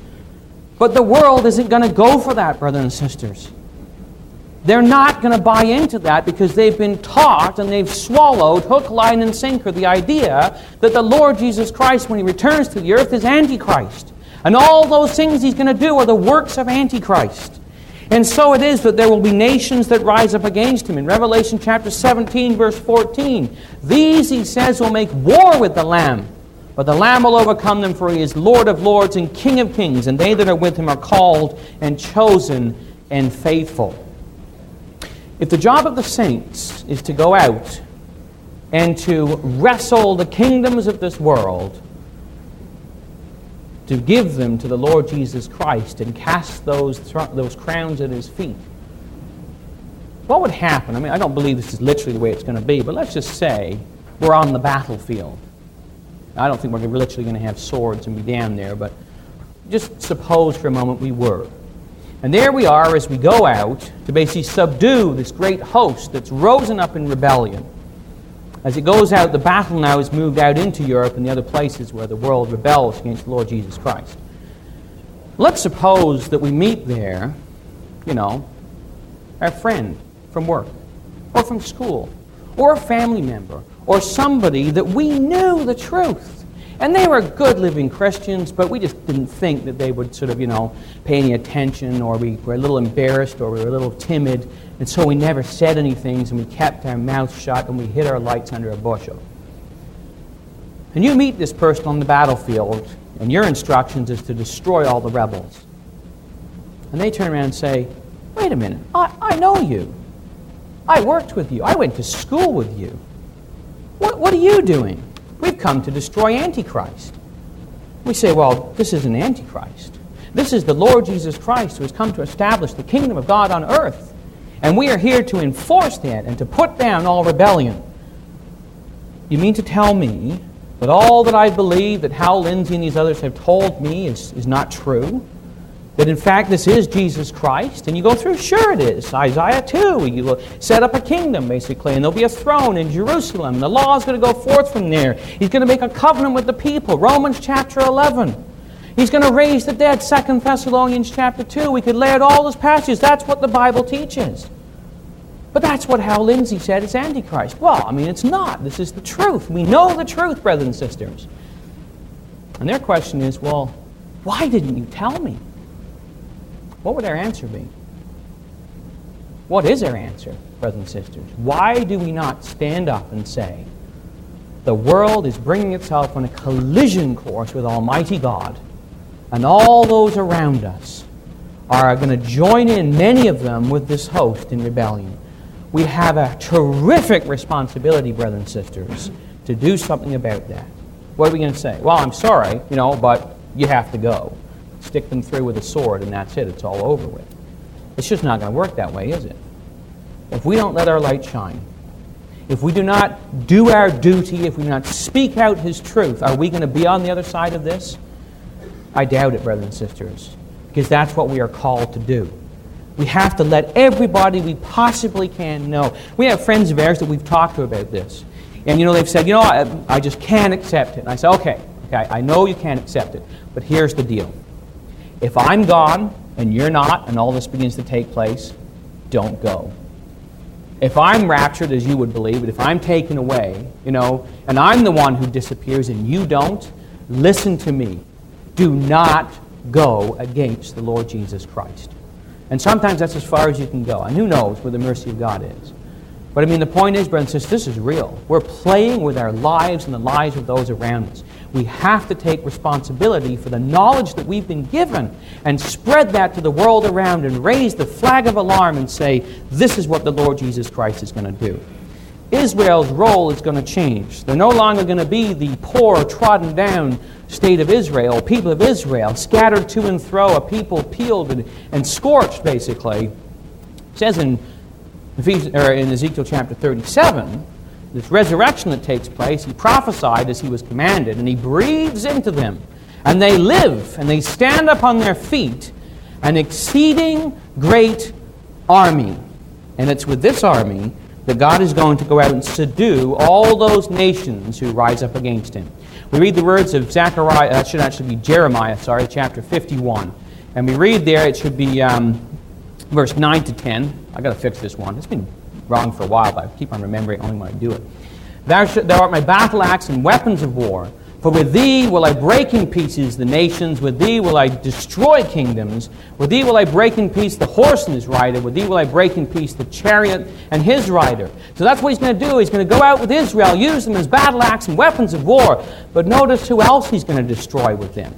But the world isn't going to go for that, brothers and sisters. They're not going to buy into that because they've been taught and they've swallowed hook, line, and sinker the idea that the Lord Jesus Christ, when he returns to the earth, is Antichrist. And all those things he's going to do are the works of Antichrist. And so it is that there will be nations that rise up against him. In Revelation chapter seventeen, verse fourteen, these, he says, will make war with the Lamb. But the Lamb will overcome them, for he is Lord of lords and King of kings, and they that are with him are called and chosen and faithful. If the job of the saints is to go out and to wrestle the kingdoms of this world, to give them to the Lord Jesus Christ and cast those, th- those crowns at his feet, what would happen? I mean, I don't believe this is literally the way it's going to be, but let's just say we're on the battlefield. I don't think we're literally going to have swords and be down there, but just suppose for a moment we were. And there we are as we go out to basically subdue this great host that's risen up in rebellion. As it goes out, the battle now is moved out into Europe and the other places where the world rebels against the Lord Jesus Christ. Let's suppose that we meet there, you know, our friend from work, or from school, or a family member, or somebody that we knew the truth. And they were good living Christians, but we just didn't think that they would sort of, you know, pay any attention, or we were a little embarrassed, or we were a little timid, and so we never said anything, and we kept our mouth shut, and we hid our lights under a bushel. And you meet this person on the battlefield, and your instructions is to destroy all the rebels. And they turn around and say, wait a minute, I, I know you. I worked with you. I went to school with you. What, what are you doing? We've come to destroy Antichrist. We say, well, this isn't Antichrist. This is the Lord Jesus Christ who has come to establish the kingdom of God on earth. And we are here to enforce that and to put down all rebellion. You mean to tell me that all that I believe that Hal Lindsey and these others have told me is, is not true? That in fact this is Jesus Christ? And you go through, sure it is. Isaiah two, you will set up a kingdom basically, and there'll be a throne in Jerusalem. And the law is going to go forth from there. He's going to make a covenant with the people. Romans chapter eleven. He's going to raise the dead. Second Thessalonians chapter two. We could lay out all those passages. That's what the Bible teaches. But that's what Hal Lindsey said is Antichrist. Well, I mean, it's not. This is the truth. We know the truth, brothers and sisters. And their question is, well, why didn't you tell me? What would our answer be? What is our answer, brothers and sisters? Why do we not stand up and say, the world is bringing itself on a collision course with Almighty God, and all those around us are going to join in, many of them, with this host in rebellion? We have a terrific responsibility, brothers and sisters, to do something about that. What are we going to say? Well, I'm sorry, you know, but you have to go. Stick them through with a sword, and that's it. It's all over with. It's just not going to work that way, is it? If we don't let our light shine, if we do not do our duty, if we do not speak out His truth, are we going to be on the other side of this? I doubt it, brothers and sisters, because that's what we are called to do. We have to let everybody we possibly can know. We have friends of ours that we've talked to about this. And, you know, they've said, you know, I, I just can't accept it. And I say, okay, okay, I know you can't accept it, but here's the deal. If I'm gone and you're not, and all this begins to take place, don't go. If I'm raptured, as you would believe, but if I'm taken away, you know, and I'm the one who disappears and you don't, listen to me. Do not go against the Lord Jesus Christ. And sometimes that's as far as you can go. And who knows where the mercy of God is. But I mean, the point is, brothers and sisters, this is real. We're playing with our lives and the lives of those around us. We have to take responsibility for the knowledge that we've been given and spread that to the world around and raise the flag of alarm and say, this is what the Lord Jesus Christ is going to do. Israel's role is going to change. They're no longer going to be the poor, trodden down state of Israel, people of Israel, scattered to and fro, a people peeled and, and scorched, basically. It says in, Ephesians, or in Ezekiel chapter thirty-seven, this resurrection that takes place, He prophesied as He was commanded, and He breathes into them, and they live, and they stand up on their feet, an exceeding great army. And it's with this army that God is going to go out and subdue all those nations who rise up against Him. We read the words of Zechariah, that uh, should actually be Jeremiah, sorry, chapter fifty-one. And we read there, it should be um, verse nine to ten. I've got to fix this one. It's been wrong for a while, but I keep on remembering only when I do it. Thou, sh- thou art my battle axe and weapons of war. For with thee will I break in pieces the nations. With thee will I destroy kingdoms. With thee will I break in peace the horse and his rider. With thee will I break in peace the chariot and his rider. So that's what He's going to do. He's going to go out with Israel, use them as battle axe and weapons of war. But notice who else He's going to destroy with them.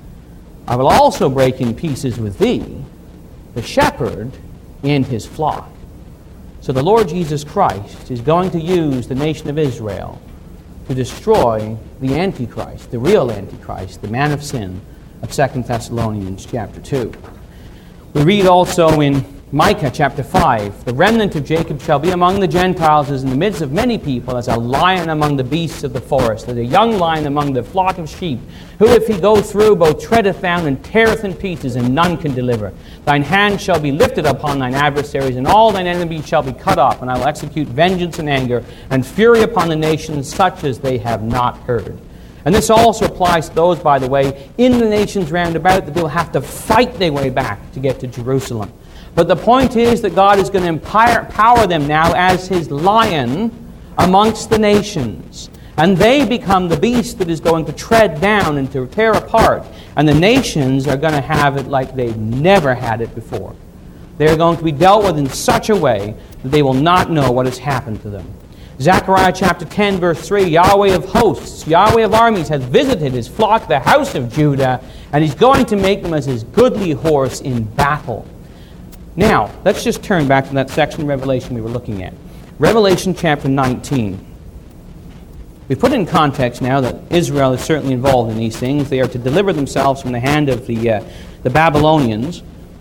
I will also break in pieces with thee the shepherd and his flock. So the Lord Jesus Christ is going to use the nation of Israel to destroy the Antichrist, the real Antichrist, the man of sin of Second Thessalonians chapter two. We read also in Micah chapter five, the remnant of Jacob shall be among the Gentiles as in the midst of many people, as a lion among the beasts of the forest, as a young lion among the flock of sheep, who if he go through both treadeth down and teareth in pieces, and none can deliver. Thine hand shall be lifted upon thine adversaries, and all thine enemies shall be cut off, and I will execute vengeance and anger, and fury upon the nations such as they have not heard. And this also applies to those, by the way, in the nations round about, that they'll have to fight their way back to get to Jerusalem. But the point is that God is going to empower them now as his lion amongst the nations. And they become the beast that is going to tread down and to tear apart. And the nations are going to have it like they've never had it before. They're going to be dealt with in such a way that they will not know what has happened to them. Zechariah chapter ten, verse three, Yahweh of hosts, Yahweh of armies, has visited his flock, the house of Judah, and he's going to make them as his goodly horse in battle. Now, let's just turn back to that section of Revelation we were looking at. Revelation chapter nineteen. We put in context now that Israel is certainly involved in these things. They are to deliver themselves from the hand of the, uh, the Babylonians.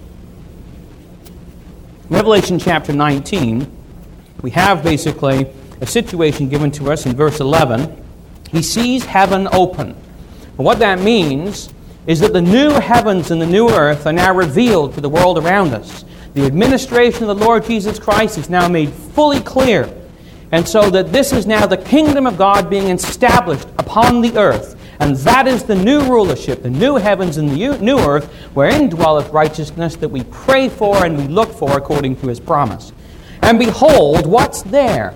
Revelation chapter nineteen, we have basically a situation given to us in verse eleven. He sees heaven open. And what that means is that the new heavens and the new earth are now revealed to the world around us. The administration of the Lord Jesus Christ is now made fully clear. And so that this is now the kingdom of God being established upon the earth. And that is the new rulership, the new heavens and the new earth, wherein dwelleth righteousness, that we pray for and we look for according to his promise. And behold, what's there?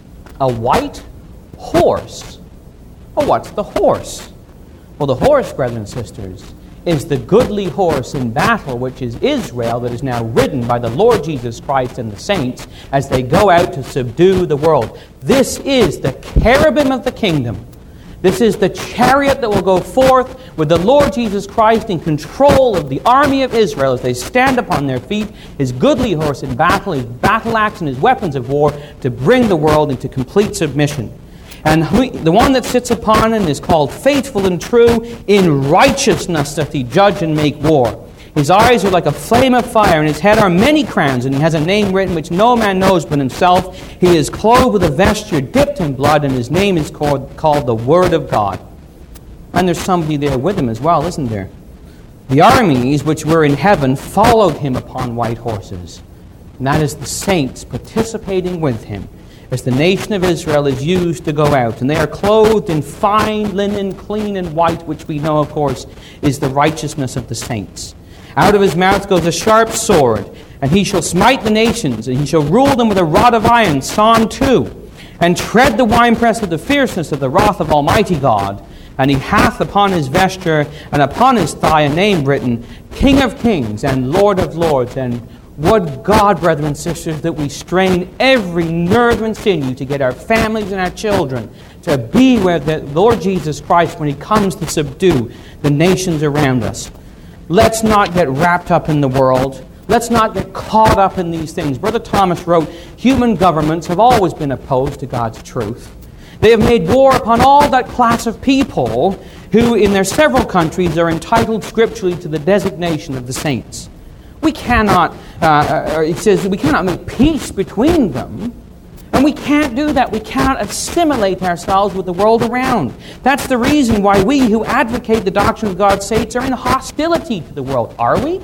A white horse. Well, what's the horse? Well, the horse, brethren and sisters, is the goodly horse in battle, which is Israel, that is now ridden by the Lord Jesus Christ and the saints as they go out to subdue the world. This is the cherubim of the kingdom. This is the chariot that will go forth with the Lord Jesus Christ in control of the army of Israel as they stand upon their feet, his goodly horse in battle, his battle axe and his weapons of war, to bring the world into complete submission. And the one that sits upon him is called Faithful and True. In righteousness doth he judge and make war. His eyes are like a flame of fire, and his head are many crowns, and he has a name written which no man knows but himself. He is clothed with a vesture dipped in blood, and his name is called, called the Word of God. And there's somebody there with him as well, isn't there? The armies which were in heaven followed him upon white horses. And that is the saints participating with him as the nation of Israel is used to go out. And they are clothed in fine linen, clean and white, which we know, of course, is the righteousness of the saints. Out of his mouth goes a sharp sword, and he shall smite the nations, and he shall rule them with a rod of iron, Psalm two, and tread the winepress of the fierceness of the wrath of Almighty God. And he hath upon his vesture and upon his thigh a name written, King of Kings and Lord of Lords. And would God, brethren and sisters, that we strain every nerve and sinew to get our families and our children to be where the Lord Jesus Christ, when he comes to subdue the nations around us. Let's not get wrapped up in the world. Let's not get caught up in these things. Brother Thomas wrote, human governments have always been opposed to God's truth. They have made war upon all that class of people who in their several countries are entitled scripturally to the designation of the saints. We cannot, uh, it says, we cannot make peace between them. And we can't do that. We cannot assimilate ourselves with the world around. That's the reason why we who advocate the doctrine of God's saints are in hostility to the world. Are we?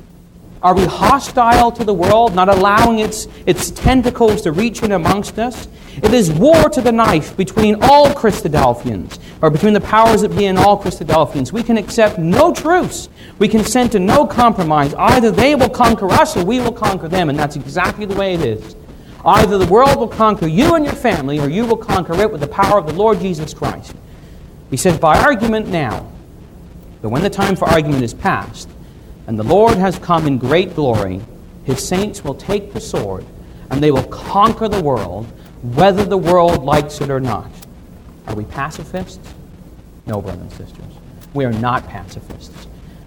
Are we hostile to the world, not allowing its, its tentacles to reach in amongst us? It is war to the knife between all Christadelphians, or between the powers that be and all Christadelphians. We can accept no truce. We consent to no compromise. Either they will conquer us or we will conquer them, and that's exactly the way it is. Either the world will conquer you and your family, or you will conquer it with the power of the Lord Jesus Christ. He says, by argument now, but when the time for argument is past, and the Lord has come in great glory, his saints will take the sword, and they will conquer the world, whether the world likes it or not. Are we pacifists? No, brothers and sisters. We are not pacifists.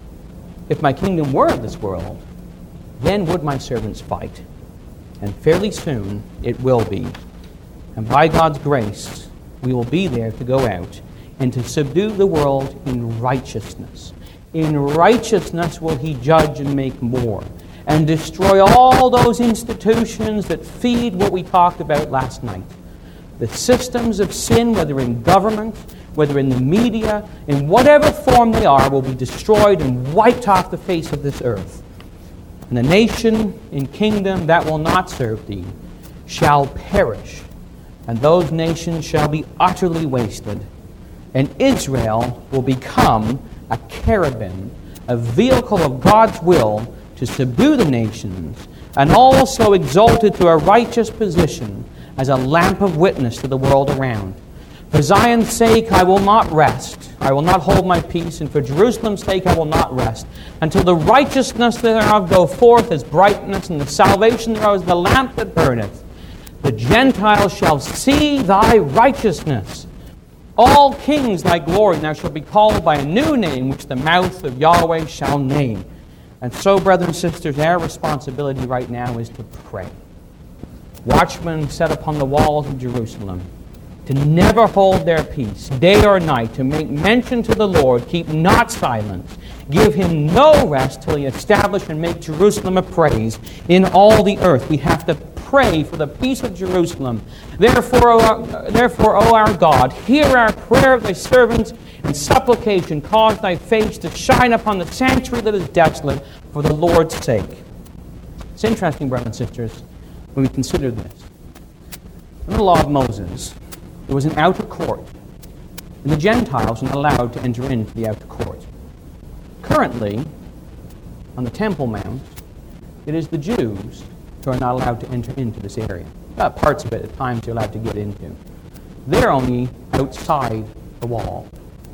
If my kingdom were of this world, then would my servants fight. And fairly soon it will be. And by God's grace, we will be there to go out and to subdue the world in righteousness. In righteousness will he judge and make war, and destroy all those institutions that feed what we talked about last night. The systems of sin, whether in government, whether in the media, in whatever form they are, will be destroyed and wiped off the face of this earth. And the nation and kingdom that will not serve thee shall perish, and those nations shall be utterly wasted. And Israel will become a cherubim, a vehicle of God's will to subdue the nations, and also exalted to a righteous position as a lamp of witness to the world around. For Zion's sake I will not rest, I will not hold my peace, and for Jerusalem's sake I will not rest, until the righteousness thereof go forth as brightness, and the salvation thereof as the lamp that burneth. The Gentiles shall see thy righteousness. All kings thy glory, and thou shalt be called by a new name, which the mouth of Yahweh shall name. And so, brothers and sisters, our responsibility right now is to pray. Watchmen set upon the walls of Jerusalem, to never hold their peace, day or night, to make mention to the Lord, keep not silent, give him no rest till he establish and make Jerusalem a praise in all the earth. We have to pray for the peace of Jerusalem. Therefore, O our, therefore, O our God, hear our prayer of thy servants, and supplication cause thy face to shine upon the sanctuary that is desolate for the Lord's sake. It's interesting, brothers and sisters, when we consider this. In the law of Moses, there was an outer court, and the Gentiles were not allowed to enter into the outer court. Currently, on the Temple Mount, it is the Jews who are not allowed to enter into this area. Uh, parts of it at times you're allowed to get into. They're only outside the wall.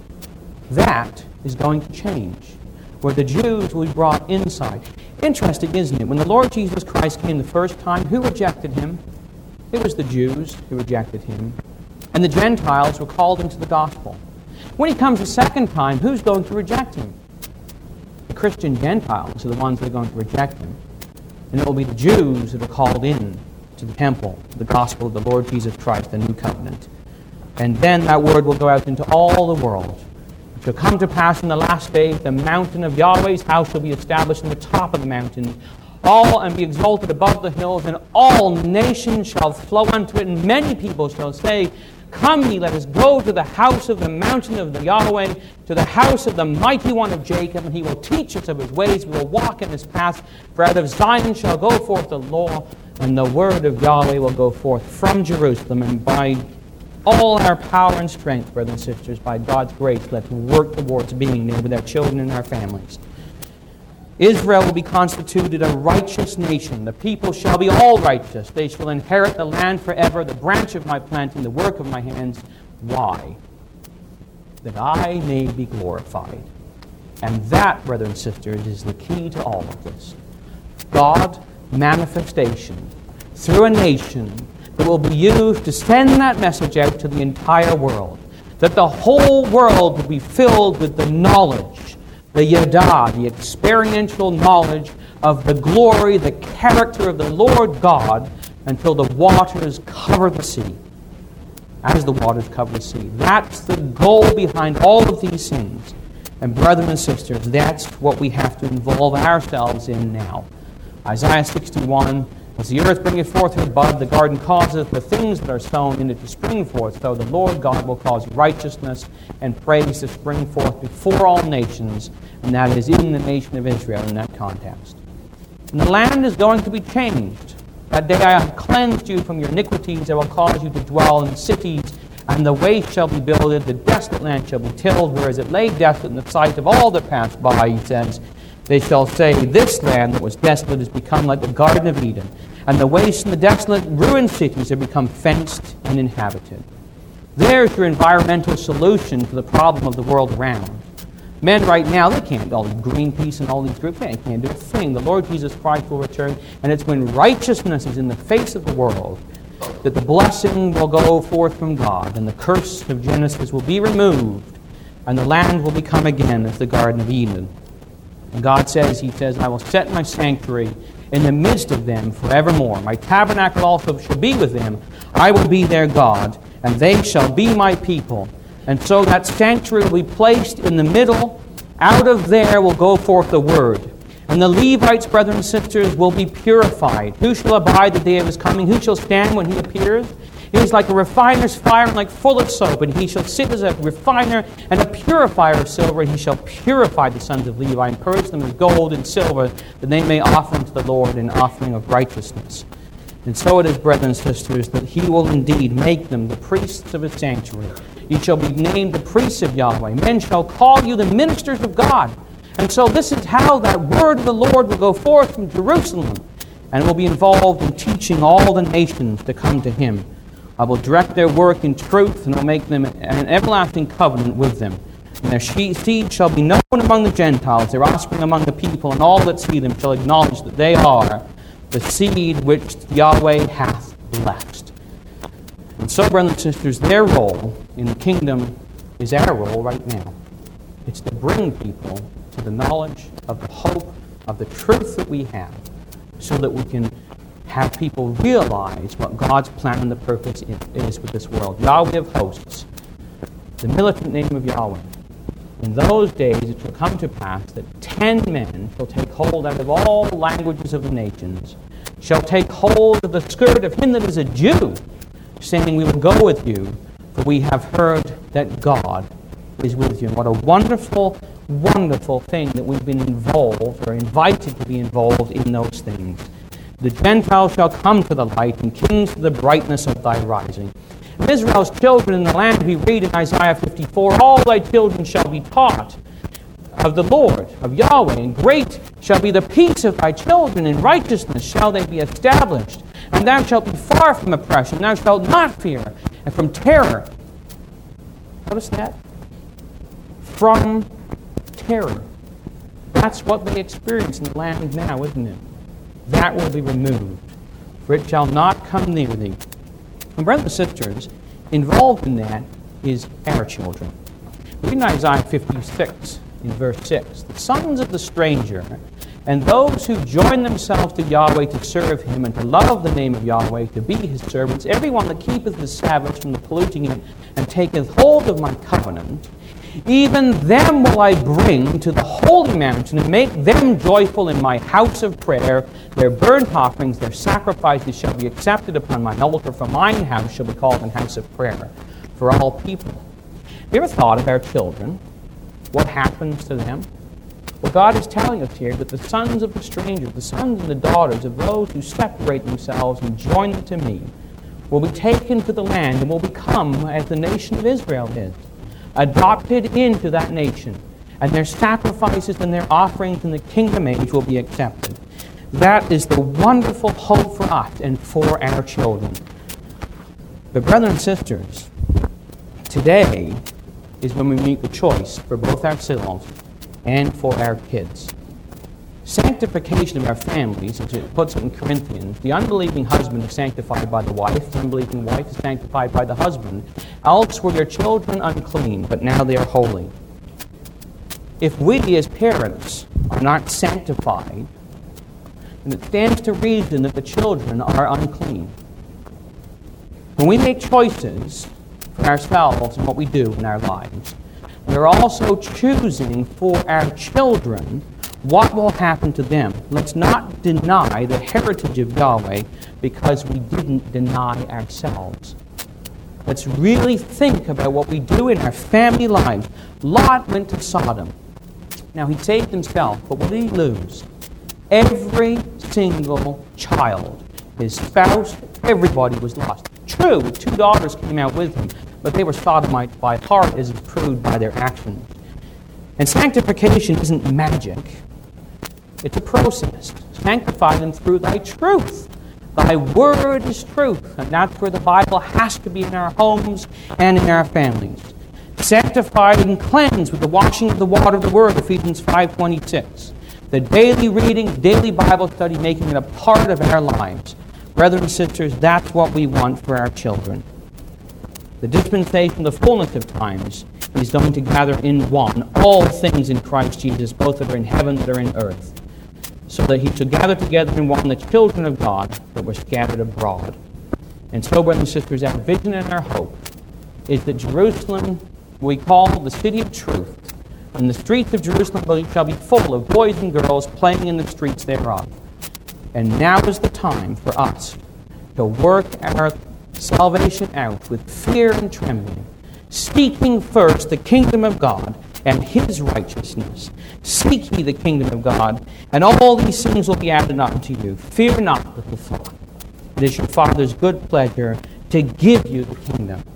That is going to change, where the Jews will be brought inside. Interesting, isn't it? When the Lord Jesus Christ came the first time, who rejected him? It was the Jews who rejected him. And the Gentiles were called into the gospel. When he comes a second time, who's going to reject him? The Christian Gentiles are the ones that are going to reject him. And it will be the Jews that are called in to the temple, the gospel of the Lord Jesus Christ, the new covenant. And then that word will go out into all the world. It shall come to pass in the last day, the mountain of Yahweh's house shall be established on the top of the mountain, all and be exalted above the hills, and all nations shall flow unto it, and many people shall say, Come ye, let us go to the house of the mountain of the Yahweh, to the house of the mighty one of Jacob, and he will teach us of his ways. We will walk in his paths. For out of Zion shall go forth the law, and the word of Yahweh will go forth from Jerusalem. And by all our power and strength, brothers and sisters, by God's grace, let's work towards being there with our children and our families. Israel will be constituted a righteous nation. The people shall be all righteous. They shall inherit the land forever, the branch of my planting, the work of my hands. Why? That I may be glorified. And that, brothers and sisters, is the key to all of this. God manifestation through a nation that will be used to send that message out to the entire world. That the whole world will be filled with the knowledge, the yada, the experiential knowledge of the glory, the character of the Lord God, until the waters cover the sea. As the waters cover the sea. That's the goal behind all of these things. And brothers and sisters, that's what we have to involve ourselves in now. Isaiah sixty-one, as the earth bringeth forth her bud, the garden causeth the things that are sown in it to spring forth, so the Lord God will cause righteousness and praise to spring forth before all nations, and that is in the nation of Israel in that context. And the land is going to be changed. That day I have cleansed you from your iniquities, I will cause you to dwell in cities, and the waste shall be builded, the desolate land shall be tilled, whereas it lay desolate in the sight of all that passed by, he says. They shall say, this land that was desolate has become like the Garden of Eden, and the waste and the desolate ruined cities have become fenced and inhabited. There's your environmental solution to the problem of the world around. Men right now, they can't, all Greenpeace and all these groups, they can't do a thing. The Lord Jesus Christ will return, and it's when righteousness is in the face of the world that the blessing will go forth from God, and the curse of Genesis will be removed, and the land will become again as the Garden of Eden. And God says, He says, I will set my sanctuary in the midst of them forevermore. My tabernacle also shall be with them. I will be their God, and they shall be my people. And so that sanctuary will be placed in the middle. Out of there will go forth the word. And the Levites, brothers and sisters, will be purified. Who shall abide the day of his coming? Who shall stand when he appears? He is like a refiner's fire and like full of soap, and he shall sit as a refiner and a purifier of silver, and he shall purify the sons of Levi and purge them as gold and silver, that they may offer unto the Lord an offering of righteousness. And so it is, brothers and sisters, that he will indeed make them the priests of his sanctuary. You shall be named the priests of Yahweh. Men shall call you the ministers of God. And so this is how that word of the Lord will go forth from Jerusalem, and will be involved in teaching all the nations to come to him. I will direct their work in truth, and will make them an everlasting covenant with them. And their seed shall be known among the Gentiles, their offspring among the people, and all that see them shall acknowledge that they are the seed which Yahweh hath blessed. And so, brothers and sisters, their role in the kingdom is our role right now. It's to bring people to the knowledge of the hope of the truth that we have, so that we can have people realize what God's plan and the purpose is with this world. Yahweh of hosts, the militant name of Yahweh. In those days it shall come to pass that ten men shall take hold out of all languages of the nations, shall take hold of the skirt of him that is a Jew, saying, we will go with you, for we have heard that God is with you. And what a wonderful, wonderful thing that we've been involved, or invited to be involved in those things. The Gentiles shall come to the light, and kings to the brightness of thy rising. And Israel's children in the land, we read in Isaiah fifty-four, all thy children shall be taught of the Lord, of Yahweh, and great shall be the peace of thy children, in righteousness shall they be established. And thou shalt be far from oppression, thou shalt not fear, and from terror. Notice that? From terror. That's what they experience in the land now, isn't it? That will be removed, for it shall not come near thee. And brothers and sisters, involved in that is our children. Read in Isaiah fifty-six, in verse six, the sons of the stranger, and those who join themselves to Yahweh to serve him, and to love the name of Yahweh, to be his servants, everyone that keepeth the Sabbath from the polluting it, and taketh hold of my covenant, even them will I bring to the holy mountain, and make them joyful in my house of prayer. Their burnt offerings, their sacrifices shall be accepted upon mine altar, for mine house shall be called an house of prayer for all people. Have you ever thought of our children? What happens to them? Well, God is telling us here that the sons of the stranger, the sons and the daughters of those who separate themselves and join them to me, will be taken to the land and will become as the nation of Israel is, adopted into that nation, and their sacrifices and their offerings in the kingdom age will be accepted. That is the wonderful hope for us and for our children. But brothers and sisters, today is when we make the choice for both ourselves and for our kids. Sanctification of our families, as it puts it in Corinthians, the unbelieving husband is sanctified by the wife, the unbelieving wife is sanctified by the husband. Else were your children unclean, but now they are holy. If we as parents are not sanctified, then it stands to reason that the children are unclean. When we make choices for ourselves and what we do in our lives, we're also choosing for our children what will happen to them. Let's not deny the heritage of Yahweh because we didn't deny ourselves. Let's really think about what we do in our family lives. Lot went to Sodom. Now, he saved himself, but what did he lose? Every single child, his spouse, everybody was lost. True, his two daughters came out with him, but they were Sodomites by heart, as proved by their actions. And sanctification isn't magic. It's a process. Sanctify them through thy truth. Thy word is truth. And that's where the Bible has to be in our homes and in our families. Sanctified and cleansed with the washing of the water of the word, Ephesians five twenty-six. The daily reading, daily Bible study, making it a part of our lives. Brothers and sisters, that's what we want for our children. The dispensation, the fullness of times, is going to gather in one all things in Christ Jesus, both that are in heaven that are in earth, so that he shall gather together in one the children of God that were scattered abroad. And so, brothers and sisters, our vision and our hope is that Jerusalem, we call the city of truth, and the streets of Jerusalem shall be full of boys and girls playing in the streets thereof. And now is the time for us to work our salvation out with fear and trembling, seeking first the kingdom of God and his righteousness. Seek ye the kingdom of God, and all these things will be added unto you. Fear not, little flock. It is your Father's good pleasure to give you the kingdom.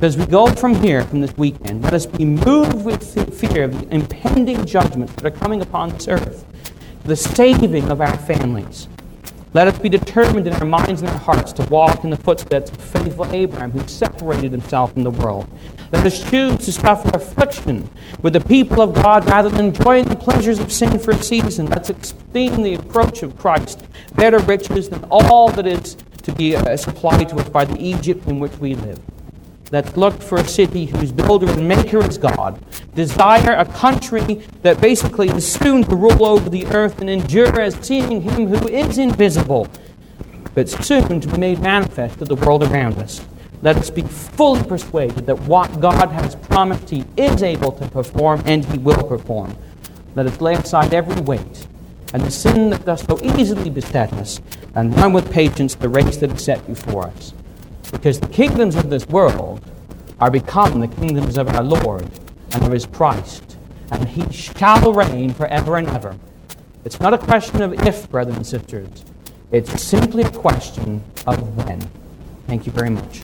So as we go from here, from this weekend, let us be moved with the fear of the impending judgments that are coming upon this earth, the saving of our families. Let us be determined in our minds and our hearts to walk in the footsteps of faithful Abraham, who separated himself from the world. Let us choose to suffer affliction with the people of God rather than enjoying the pleasures of sin for a season. Let's esteem the approach of Christ better riches than all that is to be uh, supplied to us by the Egypt in which we live. Let's look for a city whose builder and maker is God. Desire a country that basically is soon to rule over the earth and endure as seeing Him who is invisible, but soon to be made manifest to the world around us. Let us be fully persuaded that what God has promised He is able to perform, and He will perform. Let us lay aside every weight and the sin that does so easily beset us, and run with patience the race that is set before us. Because the kingdoms of this world are become the kingdoms of our Lord and of His Christ, and He shall reign forever and ever. It's not a question of if, brothers and sisters. It's simply a question of when. Thank you very much.